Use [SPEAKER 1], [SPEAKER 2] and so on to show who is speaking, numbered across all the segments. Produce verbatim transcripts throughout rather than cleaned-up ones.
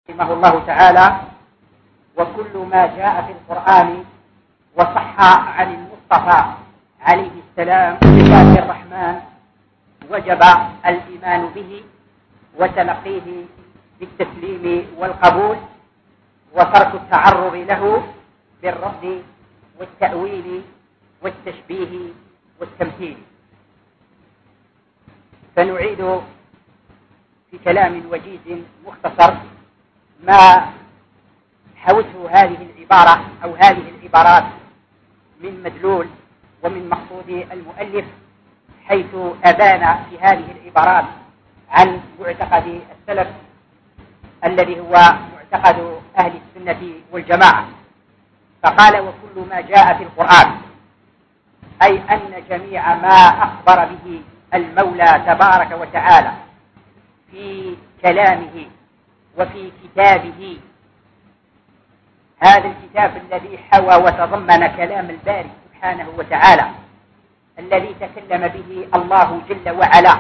[SPEAKER 1] رحمه الله تعالى: وكل ما جاء في القرآن وصح عن المصطفى عليه السلام صفات الرحمن وجب الإيمان به وتلقيه بالتسليم والقبول وترك التعرض له بالرد والتأويل والتشبيه والتمثيل. فنعيد في كلام وجيز مختصر ما حوته هذه العبارة أو هذه العبارات من مدلول ومن مقصود المؤلف، حيث أبان في هذه العبارات عن معتقد السلف الذي هو معتقد أهل السنة والجماعة. فقال: وكل ما جاء في القرآن، أي أن جميع ما أخبر به المولى تبارك وتعالى في كلامه وفي كتابه، هذا الكتاب الذي حوى وتضمن كلام الباري سبحانه وتعالى الذي تكلم به الله جل وعلا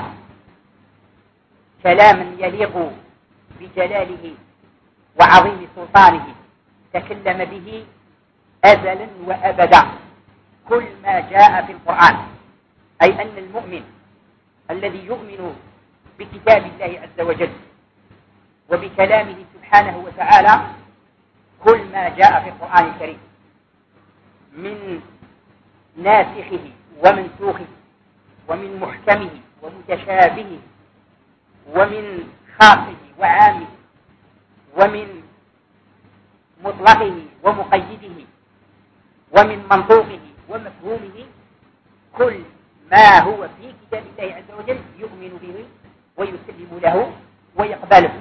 [SPEAKER 1] كلاما يليق بجلاله وعظيم سلطانه، تكلم به أزلا وأبدا. كل ما جاء في القرآن، أي أن المؤمن الذي يؤمن بكتاب الله عز وجل وبكلامه سبحانه وتعالى، كل ما جاء في القرآن الكريم من ناسخه ومنسوخه ومن محكمه ومتشابهه ومن خاصه وعامه ومن مطلقه ومقيده ومن منطوقه ومفهومه، كل ما هو في كتاب الله عز وجل يؤمن به ويسلم له ويقبله.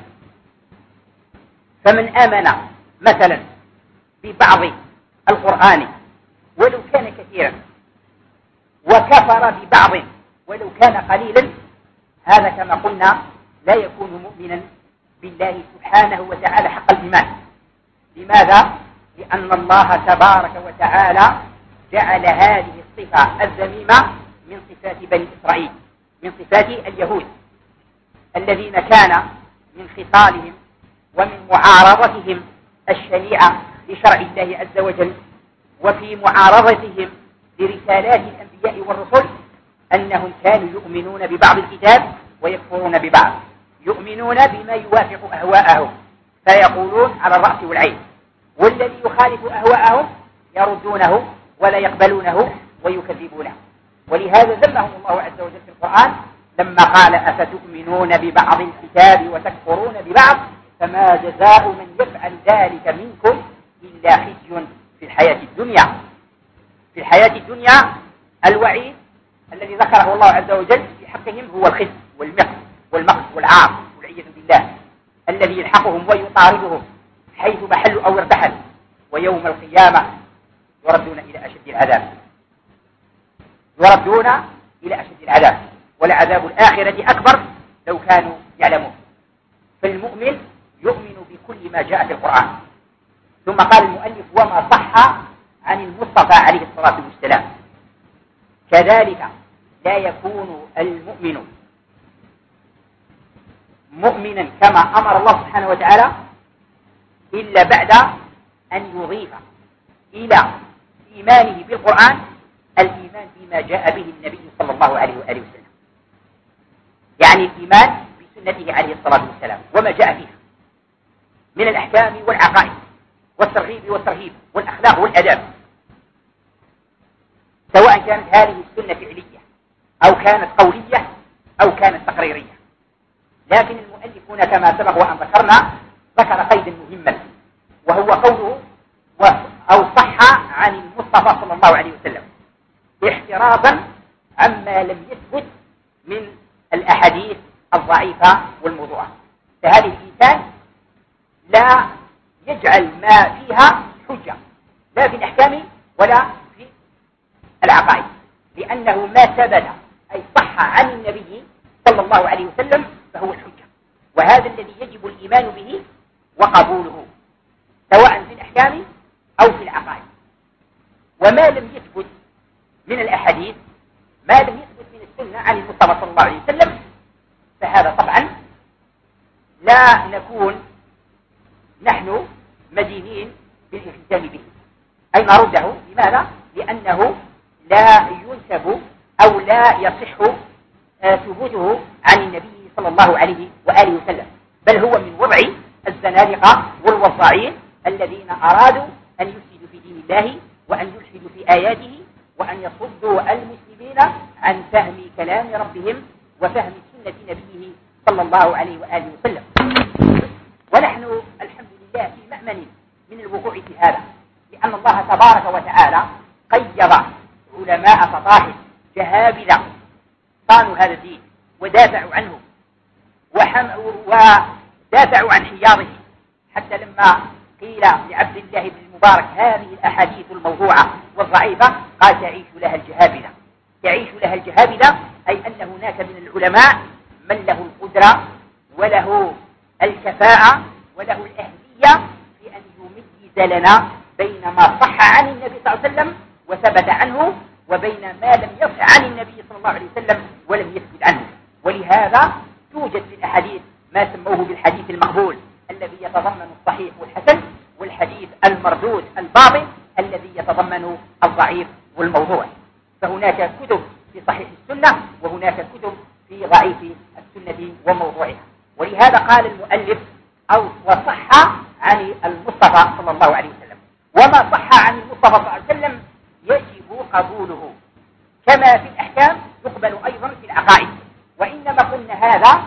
[SPEAKER 1] فمن آمن مثلا ببعض القرآن ولو كان كثيرا وكفر ببعض ولو كان قليلا، هذا كما قلنا لا يكون مؤمنا بالله سبحانه وتعالى حق الإيمان. لماذا؟ لأن الله تبارك وتعالى جعل هذه الصفة الذميمة من صفات بني إسرائيل، من صفات اليهود الذين كان من خصالهم ومن معارضتهم الشنيعة لشرع الله عز وجل وفي معارضتهم لرسالات الأنبياء والرسل أنهم كانوا يؤمنون ببعض الكتاب ويكفرون ببعض، يؤمنون بما يوافق أهواءهم فيقولون على الرأس والعين، والذي يخالف أهواءهم يردونه ولا يقبلونه ويكذبونه. ولهذا ذمهم الله عز وجل في القرآن لما قال: أفتؤمنون ببعض الكتاب وتكفرون ببعض فما جزاء من يفعل ذلك منكم إلا خزي في الحياة الدنيا. في الحياة الدنيا الوعيد الذي ذكره الله عز وجل في حقهم هو الخزي والمقت والمقت والعار والعياذ بالله، الذي يلحقهم ويطاردهم حيث محلوا أو ارتحل، ويوم القيامة يردون إلى أشد العذاب، يردون إلى أشد العذاب، ولعذاب الآخرة أكبر لو كانوا يعلمون. فالمؤمن يؤمن بكل ما جاء في القرآن. ثم قال المؤلف: وما صح عن المصطفى عليه الصلاة والسلام. كذلك لا يكون المؤمن مؤمنا كما أمر الله سبحانه وتعالى إلا بعد أن يضيف إلى إيمانه بالقرآن الإيمان بما جاء به النبي صلى الله عليه وآله وسلم، يعني الإيمان بسنته عليه الصلاة والسلام وما جاء فيها من الأحكام والعقائد والترغيب والترهيب والأخلاق والأداب، سواء كانت هذه السنة فعلية أو كانت قولية أو كانت تقريرية. لكن المؤلف هنا كما سبق وأن ذكرنا ذكر قيدا مهما، وهو قوله أو صح عن المصطفى صلى الله عليه وسلم، احترازا عما لم يثبت من الأحاديث الضعيفة والموضوعة. فهذه الإنسان لا يجعل ما فيها حجة لا في الأحكام ولا في العقائد، لأنه ما ثبت أي صح عن النبي صلى الله عليه وسلم فهو الحجة، وهذا الذي يجب الإيمان به وقبوله سواء في الأحكام أو في العقائد. وما لم يثبت من الأحاديث، ما لم يثبت من السنة عن المصطفى صلى الله عليه وسلم، فهذا طبعا لا نكون مدينين بالالتزام به، أي نرده. لماذا؟ لأنه لا ينسب أو لا يصح ثبوته عن النبي صلى الله عليه وآله وسلم، بل هو من وضع الزنادقة والوضاعين الذين أرادوا أن يفسدوا في دين الله وأن يلحدوا في آياته وأن يصدوا المسلمين عن فهم كلام ربهم وفهم سنة نبيه صلى الله عليه وآله وسلم. ونحن الحمد لله في مأمن من الوقوع في هذا، لأن الله تبارك وتعالى قيض علماء فطاحل جهابذة صانوا هذا الدين ودافعوا عنه ودافعوا عن حياضه، حتى لما قيل لعبد الله بن المبارك هذه الأحاديث الموضوعة والضعيفة قال تعيش لها الجهابذة. تعيش لها الجهابذة أي أن هناك من العلماء من له القدرة وله الكفاءة وله الأهلية في أن يميز لنا بين ما صح عن النبي صلى الله عليه وسلم وثبت عنه وبين ما لم يصح عن النبي صلى الله عليه وسلم ولم يثبت عنه. ولهذا توجد في الأحاديث ما سموه بالحديث المقبول الذي يتضمن الصحيح والحسن، والحديث المردود الباطل الذي يتضمن الضعيف والموضوع. فهناك كتب في صحيح السنة وهناك كتب في ضعيف السنة وموضوعها. ولهذا قال المؤلف أو وصح عن المصطفى صلى الله عليه وسلم، وما صح عن المصطفى صلى الله عليه وسلم يجب قبوله، كما في الأحكام يقبل أيضا في العقائد. وإنما قلنا هذا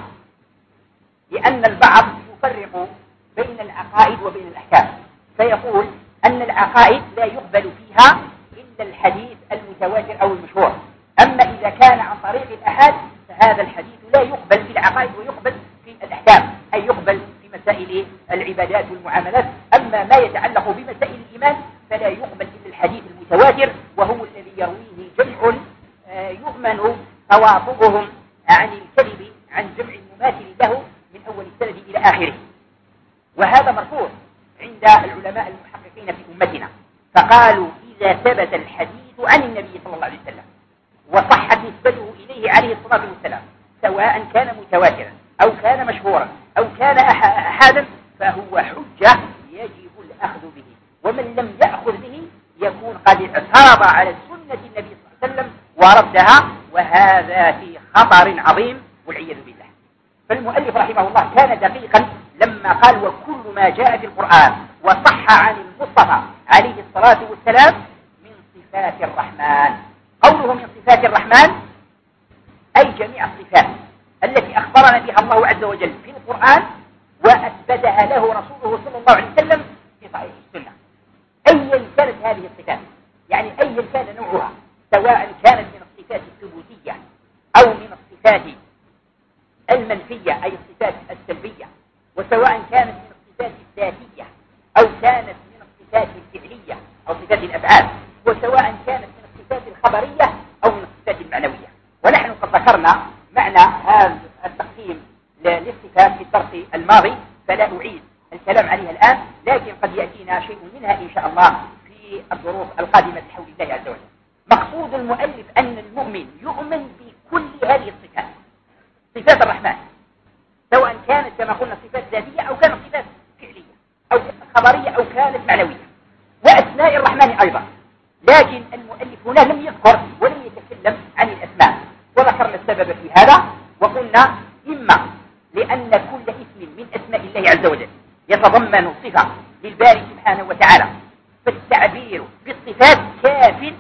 [SPEAKER 1] لأن البعض يفرق بين العقائد وبين الأحكام، فيقول أن العقائد لا يقبل فيها إلا الحديث المتواتر أو المشهور، أما إذا كان عن طريق الأحاد فهذا الحديث لا يقبل في العقائد ويقبل في الأحكام، أي يقبل في مسائل العبادات والمعاملات. أما ما يتعلق بمسائل الإيمان فلا يقبل إلا الحديث المتواتر، وهو الذي يرويه جمع يؤمن تواطؤهم عن الكذب عن جمع مماثل له من أول السند إلى آخره. وهذا مرفوض عند العلماء المحققين في أمتنا، فقالوا إذا ثبت الحديث عن النبي صلى الله عليه وسلم وصحت نسبته إليه عليه الصلاة والسلام، سواء كان متواترا أو كان مشهورا أو كان أحادا، فهو حجة يجب الأخذ به، ومن لم يأخذ به يكون قد اعترض على سنة النبي صلى الله عليه وسلم وردها، وهذا في خطر عظيم والعياذ بالله. فالمؤلف رحمه الله كان دقيقا لما قال وكل ما جاء في القرآن وصح عن المصطفى عليه الصلاة والسلام من صفات الرحمن. قوله من صفات الرحمن أي جميع الصفات التي أخبرنا بها الله عز وجل في القرآن وأثبتها له رسوله صلى الله عليه وسلم في صحيح السنة، أيا كانت هذه الصفات، يعني أيا كان نوعها، سواء كانت من الصفات الثبوتية أو من الصفات المنفية أي الصفات السلبية، وسواء كانت من الصفات الذاتية أو كانت من الصفات الفعلية أو صفات الأفعال، وسواء كانت من الصفات الخبرية أو من الصفات المعنوية. ونحن قد ذكرنا معنى هذا التقسيم للصفات في الدرس الماضي، فلا أعيد الكلام عليها الآن، لكن قد يأتينا شيء منها إن شاء الله في الظروف القادمة بحول الله عز وجل. مقصود المؤلف أن المؤمن يؤمن بكل هذه الصفات، صفات الرحمن، سواء كانت كما قلنا صفات ذاتية أو كانت صفات فعلية أو كانت خبرية أو كانت معنوية، وأسماء الرحمن أيضا. لكن المؤلف هنا لم يذكر ولم يتكلم عن الأسماء، وذكرنا السبب في هذا، وقلنا إما لأن كل اسم من أسماء الله عز وجل يتضمن صفة للباري سبحانه وتعالى، فالتعبير بالصفات كاف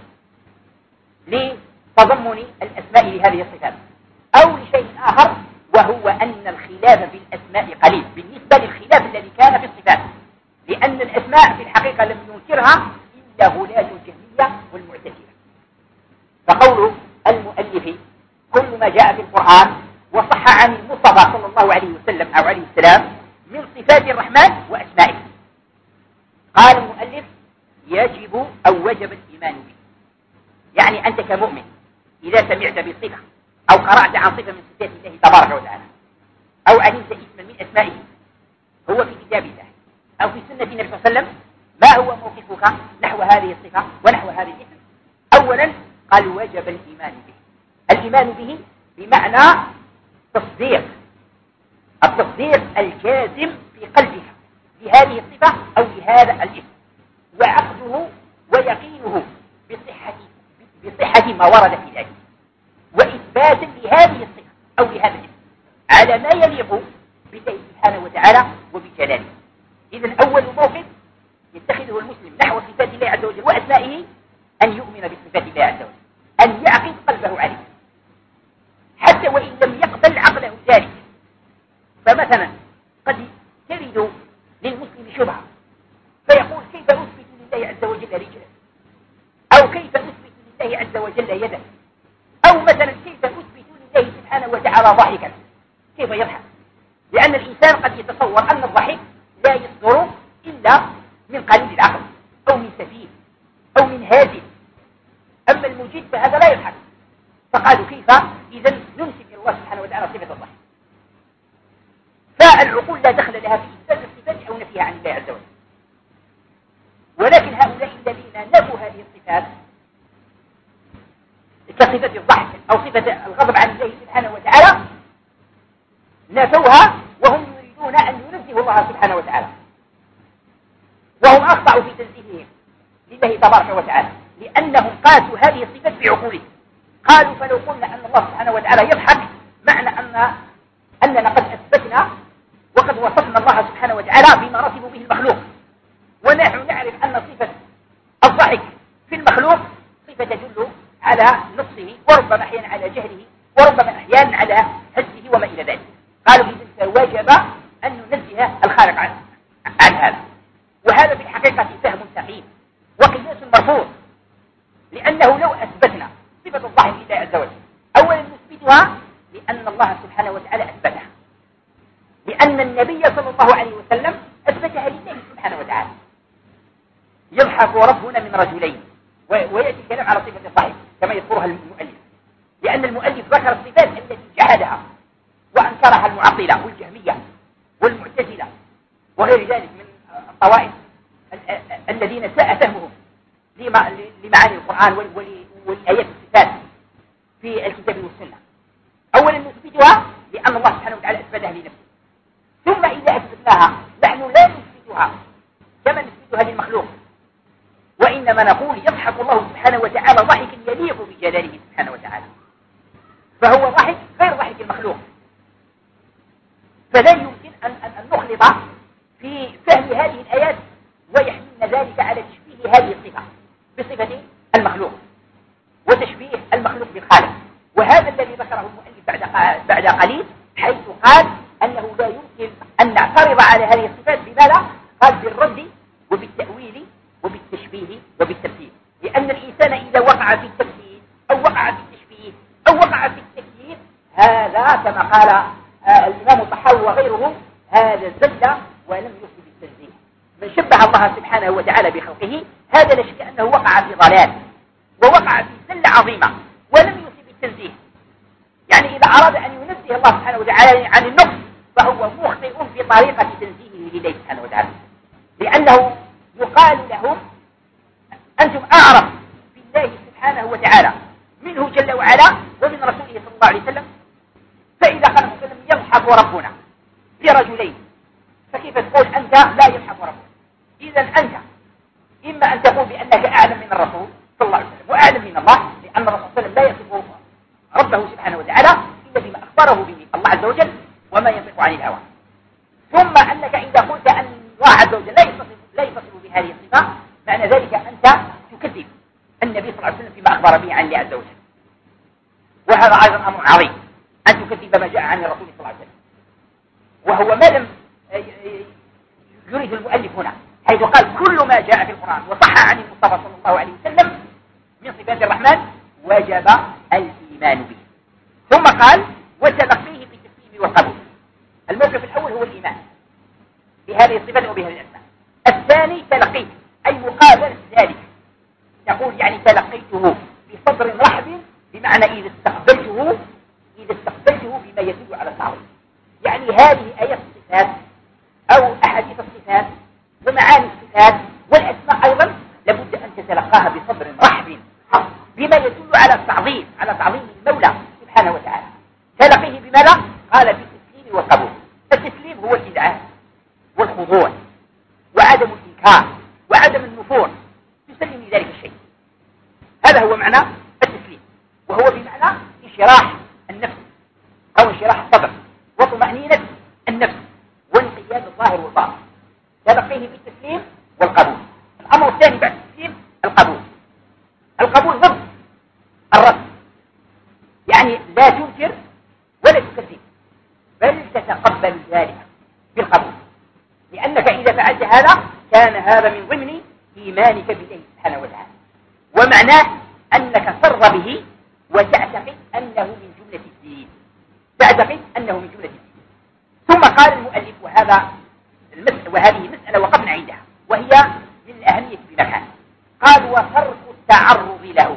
[SPEAKER 1] لتضمن الأسماء لهذه الصفات، أو لشيء آخر وهو أن الخلاف في الأسماء قليل بالنسبة للخلاف الذي كان في الصفات، لأن الأسماء في الحقيقة لم ينكرها إلا غلاة الجهمية والمعتزلة. فقول المؤلف كل ما جاء في القرآن وصح عن المصطفى صلى الله عليه وسلم أو عليه السلام من صفات الرحمن وأسمائه. قال المؤلف يجب أو وجب الإيمان به، يعني أنت كمؤمن إذا سمعت بصفة أو قرأت عن صفة من صفات الله تبارك وتعالى أو علمت اسما من أسمائه هو في كتاب الله أو في سنة النبي صلى الله عليه وسلم، ما هو موقفك نحو هذه الصفة ونحو هذا الاسم؟ أولا قال وجب الإيمان به. الإيمان به بمعنى تصديق، التصديق الجازم في قلبك لهذه الصفة أو لهذه هذا الاسم وعقده ويقينه بصحة بصحة ما ورد في ذلك، وإثباتا لهذه الصفة أو لهذا الاسم على ما يليق بالله سبحانه وتعالى وبجلاله. إذن أول موقف يتخذه المسلم نحو صفات الله عز وجل وأسمائه أن يؤمن بصفات الله عز وجل، أن يعقد قلبه عليه حتى وإن لم يقبل عقله ذلك. فمثلا قد ترد للمسلم شبهة فيقول كيف أثبت لله عز وجل رجلا، أو كيف أثبت لله عز وجل يدا، أو مثلا كيف أثبت لله سبحانه وتعالى ضحكا، كيف يضحك؟ لأن الإنسان قد يتصور أن الضحك لا يصدر إلا من قليل العقل أو من سفيه أو من هادئ، أما المجد فهذا لا يضحك. فقالوا كيف إذا ننسب إلى الله سبحانه وتعالى صفة الضحك؟ فالعقول لا دخل لها في إثبات الصفات أو نفيها عن الله عز وجل. ولكن هؤلاء الذين نفوا هذه الصفات كصفة الضحك أو صفة الغضب عن الله سبحانه وتعالى نفوها وهم يريدون أن ينزهوا الله سبحانه وتعالى، وهم أخطأوا في تنزيههم لله تبارك وتعالى، لأنهم قاسوا هذه الصفات بعقولهم. قالوا فلو قلنا أن الله سبحانه وتعالى يضحك معنى أن أننا قد أثبتنا وقد وصفنا الله سبحانه وتعالى بما رتب به المخلوق، ونحن نعرف أن صفة الضحك في المخلوق صفة تدل على نقصه وربما أحيانا على جهله وربما أحيانا على هزه وما إلى ذلك. قالوا إذن فوجب أن ننزه الخالق عن, عن هذا، وهذا في الحقيقة فهم سقيم وقياس مرفوض، لأنه لو أثبتنا صفة الضحك لله عز وجل أولا نثبتها لأن الله سبحانه وتعالى أثبتها، لأن النبي صلى الله عليه وسلم أثبتها لله سبحانه وتعالى. يضحك ربنا من رجلين، ويأتي الكلام على صفة الضحك كما يذكرها المؤلف، لأن المؤلف ذكر الصفات التي جحدها وأنكرها المعطلة والجهمية والمعتزلة وغير ذلك من الطوائف الذين ساء فهمهم لمعاني القرآن والآيات الصفات في الكتاب والسنة. أولا نثبتها لأن الله سبحانه وتعالى أثبتها لنفسه، ثم إذا أثبتناها نحن لا نثبتها كما نثبتها للمخلوق، وإنما نقول يضحك الله سبحانه وتعالى ضحكا يليق بجلاله سبحانه وتعالى، فهو ضحك غير ضحك المخلوق. فلا يمكن أن, أن, أن نخلط في فهم هذه الآيات ويحملنا ذلك على تشبيه هذه الصفة بصفة المخلوق وتشبيه المخلوق بالخالق. وهذا الذي ذكره المؤلف بعد بعد قليل، حيث قال أنه لا يمكن أن نعترض على هذه الصفات بماذا؟ قال بالرد وبالتأويل وبالتشبيه وبالتمثيل، لأن الإنسان إذا وقع في التمثيل أو وقع في التشبيه أو وقع في التكييف هذا كما قال آه الإمام الطحاوي وغيره هذا زل ولم يصب التنزيه. من شبه الله سبحانه وتعالى بخلقه هذا لا شك أنه وقع في ضلال ووقع في زلة عظيمة ولم يصب التنزيه. يعني إذا أراد أن ينزه الله سبحانه وتعالى عن النقص فهو مخطئ في طريقة تنزيهه لله سبحانه وتعالى، لأنه يقال لهم أنتم أعرف بالله سبحانه وتعالى منه جل وعلا ومن رسوله صلى الله عليه وسلم. فإذا قال وسلم يضحك ربنا برجلين فكيف تقول أنت لا يضحك ربنا؟ إذا أنت إما أن تقول بأنك أعلم من الرسول صلى الله عليه وسلم وأعلم من الله، لأن الرسول صلى الله عليه وسلم لا يصف ربه سبحانه وتعالى إلا بما أخبره به الله عز وجل وما ينطق عن الهوى. ثم أنك إذا قلت أن الله عز وجل لا يصف لا يصف بهذه الصفة معنى ذلك أنت تكذب النبي صلى الله عليه وسلم فيما أخبر به عن الله عز وجل، وهذا أيضا أمر عظيم أن تكذب ما جاء عن الرسول صلى الله عليه وسلم، وهو ما لم يريد المؤلف هنا، حيث قال كل ما جاء في القرآن وصح عن المصطفى صلى الله عليه وسلم من صفات الرحمن وجب الإيمان به. ثم قال وتلقيه بالتسليم والقبول. الموقف الأول هو الإيمان بهذه الصفات وبهذه الأسماء. الثاني تلقيه أي مقابلة ذلك، تقول يعني تلقيته بصدر رحب، بمعنى إذا استقبلته إذا استقبلته بما يدل على التعظيم. يعني هذه آيات الصفات أو أحاديث الصفات ومعاني الصفات والأسماء أيضا لابد أن تتلقاها بصدر رحب بما يدل على التعظيم على تعظيم المولى سبحانه وتعالى. تلقيه بماذا؟ قال بالتسليم والقبول. التسليم هو الإذعان والخضوع وعدم الإنكار الإنكار وعدم النفور، تسلمي ذلك الشيء. هذا هو معنى التسليم، وهو بمعنى انشراح النفس أو انشراح الصدر وطمأنينة النفس وانقياد الظاهر والباطن. تلقيه بالتسليم والقبول. الأمر الثاني بعد التسليم القبول. القبول ضد الرد، يعني لا تنكر ولا تكذب، بل تتقبل ذلك بالقبول، لأنك إذا فعلت هذا كان هذا من ضمن إيمانك بالله سبحانه وتعالى، ومعناه أنك ترضى به وتعتقد أنه من جملة الدين، تعتقد أنه من جملة الدين. ثم قال المؤلف وهذا المسألة وهذه مسألة وقفنا عندها وهي من الأهمية بمكان، قال وترك التعرض له،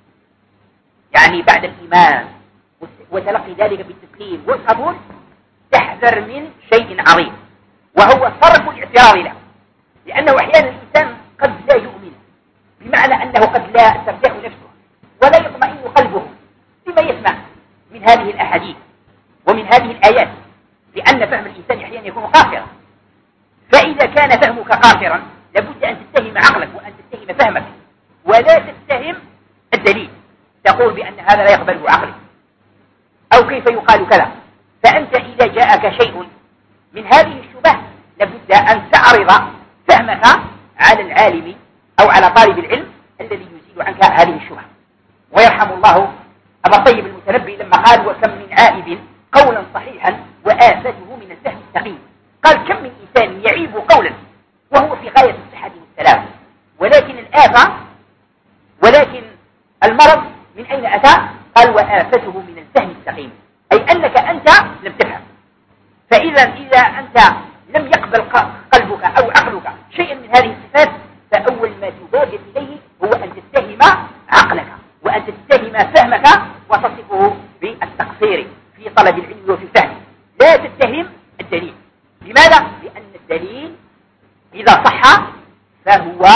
[SPEAKER 1] يعني بعد الإيمان وتلقي ذلك بالتسليم والقبول تحذر من شيء عظيم، وهو ترك الاعتراض له، لأنه أحيانا الإنسان قد لا يؤمن، بمعنى أنه قد لا ترتاح نفسه ولا يطمئن قلبه بما يسمع من هذه الأحاديث ومن هذه الآيات، لأن فهم الإنسان أحيانا يكون قاصرا. فإذا كان فهمك قاصرا لابد أن تتهم عقلك وأن تتهم فهمك، ولا تتهم الدليل، تقول بأن هذا لا يقبله عقلي أو كيف يقال كذا. فأنت إذا جاءك شيء من هذه الشبه لابد أن تعرض فهمك على العالم أو على طالب العلم الذي يزيل عنك هذه الشبه. ويرحم الله أبا طيب المتنبي لما قال وكم من عائب قولا صحيحا وآفته من الفهم السقيم. قال كم من إنسان يعيب قولا وهو في غاية الصحة والسلام، ولكن الآفة ولكن المرض من أين أتى؟ قال وآفته من الفهم السقيم، أي أنك أنت لم تفهم. فإذا إذا أنت لم يقبل قلبك أو عقلك شيئا من هذه الصفات، فأول ما تبادر إليه هو أن تتهم عقلك وأن تتهم فهمك وتصفه بالتقصير في طلب العلم وفي الفهم، لا تتهم الدليل. لماذا؟ لأن الدليل إذا صح فهو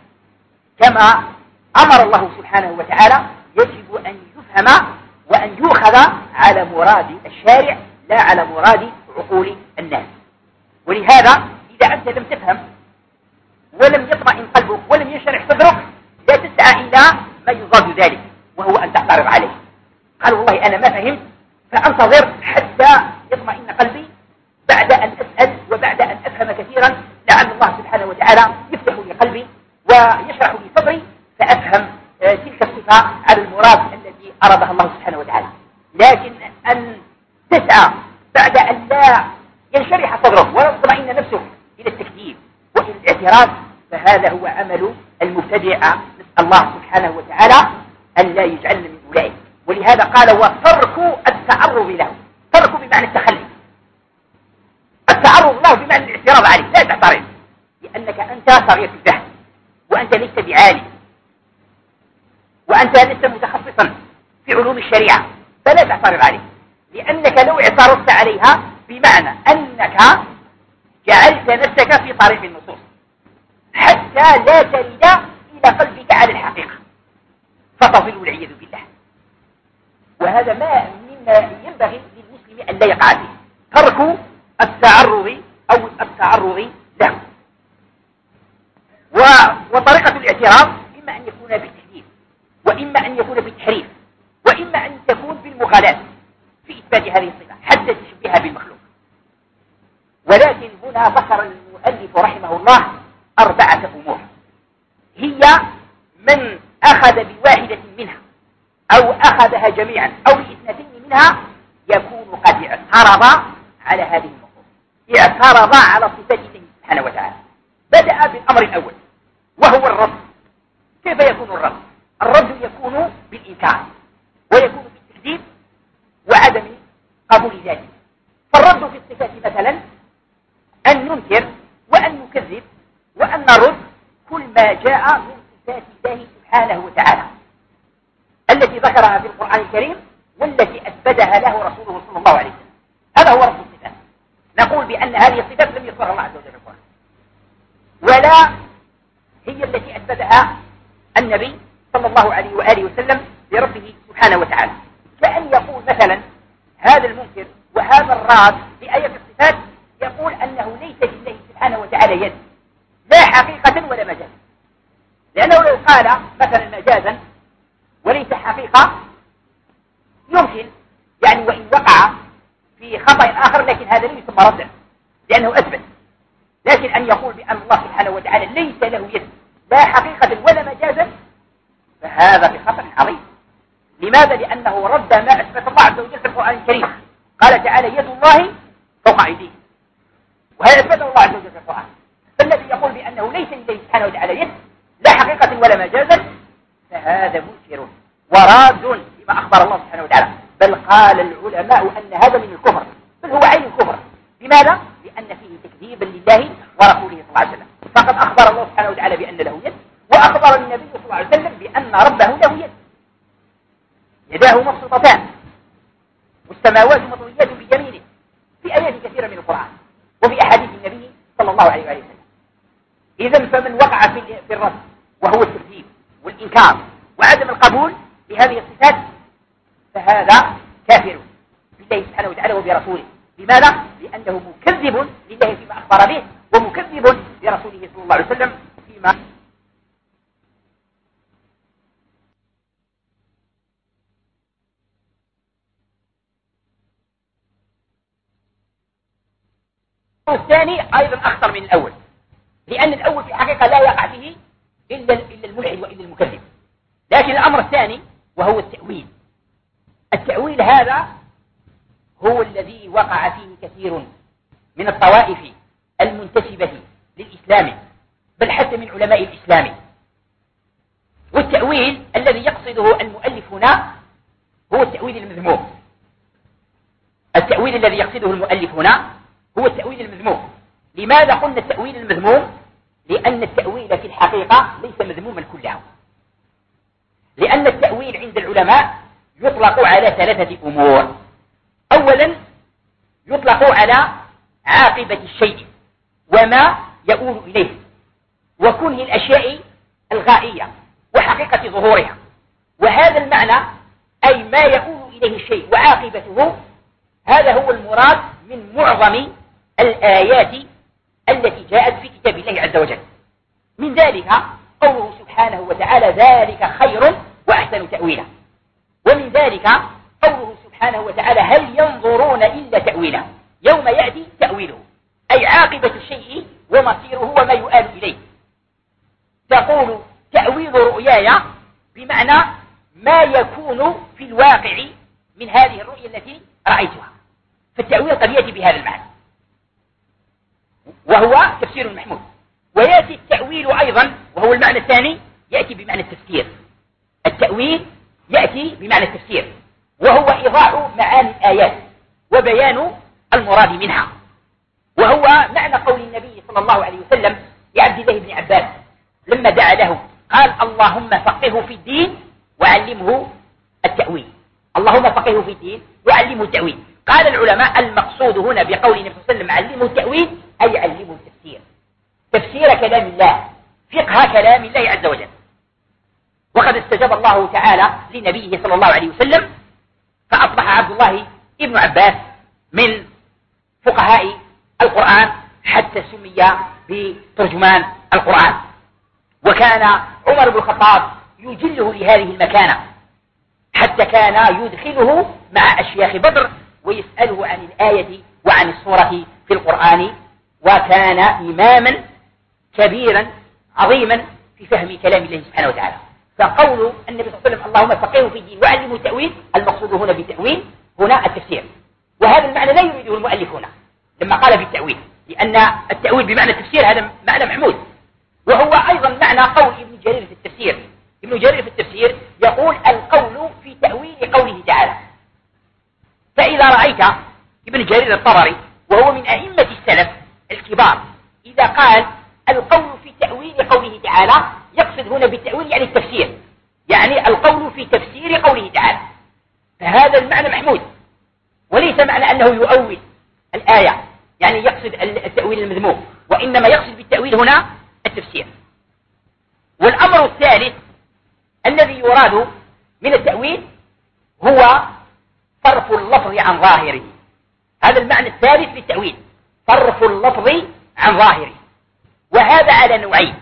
[SPEAKER 1] كما أمر الله سبحانه وتعالى يجب أن يفهم وأن يؤخذ على مراد الشارع لا على مراد عقول الناس. ولهذا إذا أنت لم تفهم ولم يطمئن قلبك ولم ينشرح صدرك لا تسعى إلى ما يضاد ذلك، وهو أن تعترض عليه. قال والله أنا ما فهمت، فأنتظر حتى يطمئن قلبي بعد أن أسأل وبعد أن أفهم كثيرا، لعل الله سبحانه وتعالى يفتح لي قلبي ويشرح لي صدري فأفهم تلك الصفة على المراد الذي أرادها الله سبحانه وتعالى. لكن أن تسعى بعد أن لا ينشرح صدرك ولا تطمئن نفسك إلى التكذيب وإلى الاعتراض، فهذا هو عمل المبتدع. نسأل الله سبحانه وتعالى أن لا يجعلنا من أولئك. ولهذا قال وترك التعرض له، ترك بمعنى التخلي، التعرض له بمعنى الاعتراض عليه، لا تعترض لأنك أنت صغير في الفهم وأنت ليس بعالم وأنت لست متخصصا في علوم الشريعة، فلا تعترض عليه، لأنك لو اعترضت عليها بمعنى أنك جعلت نفسك في طريق النصوص حتى لا ترد إلى قلبك على الحقيقة فتضل والعياذ بالله. وهذا ما مما ينبغي للمسلم أن لا يقع فيه، ترك التعرض أو التعرض له. وطريقة الاعتراض إما أن يكون بالتكذيب وإما أن يكون بالتحريف وإما أن تكون بالمغالاة في إثبات هذه الصفة حتى تشبهها بالمخلوق. ولكن هنا ذكر المؤلف رحمه الله أربعة أمور هي من أخذ بواحدة منها أو أخذها جميعا أو باثنتين منها يكون قد اعترض على هذه النصوص، اعترض على صفات الله سبحانه وتعالى. بدأ بالأمر الأول وهو الرد. كيف يكون الرد؟ الرد يكون بالإنكار ويكون بالتكذيب وعدم قبول ذلك. فالرد في الصفات مثلا أن ننكر وأن نكذب وأن نرد كل ما جاء من صفات الله سبحانه وتعالى التي ذكرها في القرآن الكريم والتي أثبتها له رسوله صلى الله عليه وسلم. هذا هو رد الصفات. نقول بأن هذه الصفات لم يذكرها الله عز وجل في القرآن ولا هي التي أثبتها النبي صلى الله عليه وآله وسلم لربه سبحانه وتعالى. كأن يقول مثلا هذا المنكر وهذا الراد في آية الصفات يقول أنه ليس لله سبحانه وتعالى يد. لا حقيقة ولا مجاز. لأنه لو قال مثلا مجازا وليس حقيقة يمكن يعني وإن وقع في خطأ آخر، لكن هذا لا يسمى ردا لأنه أثبت. لكن أن يقول بأن الله سبحانه وتعالى ليس له يد لا حقيقة ولا مجازا، فهذا بخطأ عظيم. لماذا؟ لأنه رد ما أثبت الله عز وجل في القرآن الكريم. قال تعالى يد الله فوق أيديهم، وهذا أثبته الله عز وجل في القرآن. فالذي يقول بأنه ليس لله سبحانه وتعالى يد لا حقيقة ولا مجازا فهذا منكر وراد بما أخبر الله سبحانه وتعالى. بل قال العلماء أن هذا من الكفر، بل هو عين الكفر. لماذا؟ لأن فيه تكذيبا لله ورسوله صلى الله عليه وسلم. فقد أخبر الله سبحانه وتعالى بأن له يد، وأخبر النبي صلى الله عليه وسلم بأن ربه له يد، يداه مبسوطتان والسماوات مطويات بيمينه، في آيات كثيرة من القرآن وفي أحاديث النبي صلى الله عليه وسلم. إذن فمن وقع في الرد وهو التكذيب والإنكار وعدم القبول لهذه الصفات فهذا كافر بالله سبحانه وتعالى وبرسوله. لماذا؟ لأنه مكذب لله فيما أخبر به، ومكذب لرسوله صلى الله عليه وسلم فيما الثاني أيضا أخطر من الأول، لأن الأول في الحقيقة لا يقع فيه إلا إلا الملحد وإلا المكذب. لكن الأمر الثاني وهو التأويل. التأويل هذا هو الذي وقع فيه كثير من الطوائف المنتسبة للإسلام، بل حتى من علماء الإسلام. والتأويل الذي يقصده المؤلف هنا هو التأويل المذموم. التأويل الذي يقصده المؤلف هنا هو التأويل المذموم. لماذا قلنا التأويل المذموم؟ لأن التأويل في الحقيقة ليس مذموما كله. لأن التأويل عند العلماء يطلق على ثلاثة أمور. أولا يطلق على عاقبة الشيء وما يؤول إليه، وكنه الأشياء الغائية وحقيقة ظهورها. وهذا المعنى أي ما يؤول إليه الشيء وعاقبته، هذا هو المراد من معظم الآيات التي جاءت في كتاب الله عز وجل. من ذلك قوله سبحانه وتعالى ذلك خير وأحسن تأويلا. ومن ذلك قوله سبحانه وتعالى هل ينظرون إلا تأويله يوم يأتي تأويله، أي عاقبة الشيء ومصيره وما يؤال إليه. تقول تأويل رؤياي بمعنى ما يكون في الواقع من هذه الرؤيا التي رأيتها. فالتأويل قد يأتي بهذا المعنى وهو تفسير محمود. ويأتي التأويل أيضا وهو المعنى الثاني يأتي بمعنى التفسير. التأويل يأتي بمعنى التفسير وهو إيضاح معاني الآيات وبيان المراد منها. وهو معنى قول النبي صلى الله عليه وسلم لعبد الله بن عباس لما دعا له قال اللهم فقهه في الدين وعلمه التأويل. اللهم فقهه في الدين وعلمه التأويل. قال العلماء المقصود هنا بقول النبي صلى الله عليه وسلم علمه التأويل أي علمه التفسير، تفسير كلام الله، فقه كلام الله عز وجل. وقد استجاب الله تعالى لنبيه صلى الله عليه وسلم فأصبح عبد الله ابن عباس من فقهاء القرآن حتى سمي بترجمان القرآن. وكان عمر بن الخطاب يجله لهذه المكانة حتى كان يدخله مع أشياخ بدر ويسأله عن الآية وعن السورة في القرآن، وكان إماما كبيرا عظيما في فهم كلام الله سبحانه وتعالى. فقول النبي صلى الله عليه وسلم اللهم فقهه في الدين وعلمه التأويل، المقصود هنا بالتأويل هنا التفسير. وهذا المعنى لا يريده المؤلف هنا لما قال بالتأويل، لأن التأويل بمعنى التفسير هذا معنى محمود. وهو أيضا معنى قول ابن جرير في التفسير. ابن جرير في التفسير يقول القول في تأويل قوله تعالى. فإذا رأيت ابن جرير الطبري وهو من أئمة السلف الكبار إذا قال القول في تأويل قوله تعالى يقصد هنا بالتأويل يعني التفسير، يعني القول في تفسير قوله تعالى، فهذا المعنى محمود وليس معنى أنه يؤول الآية يعني يقصد التأويل المذموم، وإنما يقصد بالتأويل هنا التفسير. والأمر الثالث الذي يراد من التأويل هو صرف اللفظ عن ظاهره. هذا المعنى الثالث للتأويل، صرف اللفظ عن ظاهره. وهذا على نوعين: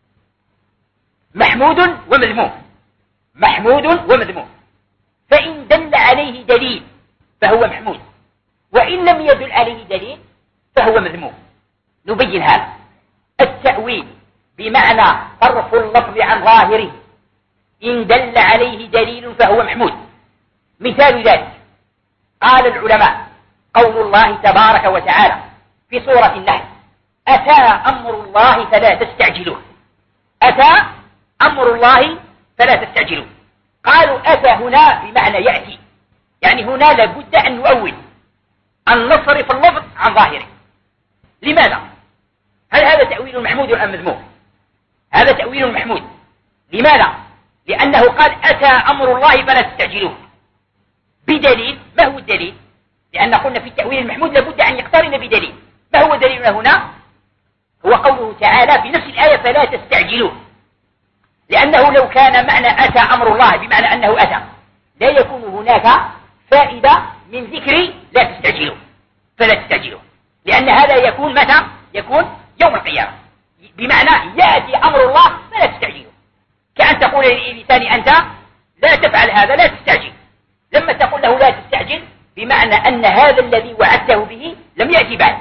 [SPEAKER 1] محمود ومذموم. محمود ومذموم. فإن دل عليه دليل فهو محمود، وإن لم يدل عليه دليل فهو مذموم. نبين هذا. التأويل بمعنى صرف اللفظ عن ظاهره، إن دل عليه دليل فهو محمود. مثال ذلك قال العلماء قول الله تبارك وتعالى في سورة النحل: أتى أمر الله فلا تستعجلوه. أتى أمر الله فلا تستعجلوه. قالوا أتى هنا بمعنى يأتي، يعني هنا لابد أن نؤول، أن نصرف اللفظ عن ظاهره. لماذا؟ هل هذا تأويل محمود أم مذموم؟ هذا تأويل محمود. لماذا؟ لأنه قال أتى أمر الله فلا تستعجلوه بدليل. ما هو الدليل؟ لأن قلنا في التأويل المحمود لابد أن يقترن بدليل. ما هو دليلنا هنا؟ هو قوله تعالى في نفس الآية: فلا تستعجلوه. لأنه لو كان معنى أتى أمر الله بمعنى أنه أتى لا يكون هناك فائدة من ذكر لا تستعجلوه، فلا تستعجلوه، لأن هذا يكون متى؟ يكون يوم القيامة، بمعنى يأتي أمر الله فلا تستعجلوه. كأن تقول للإنسان أنت لا تفعل هذا، لا تستعجل. لما تقول له لا تستعجل بمعنى أن هذا الذي وعدته به لم يأتي بعد.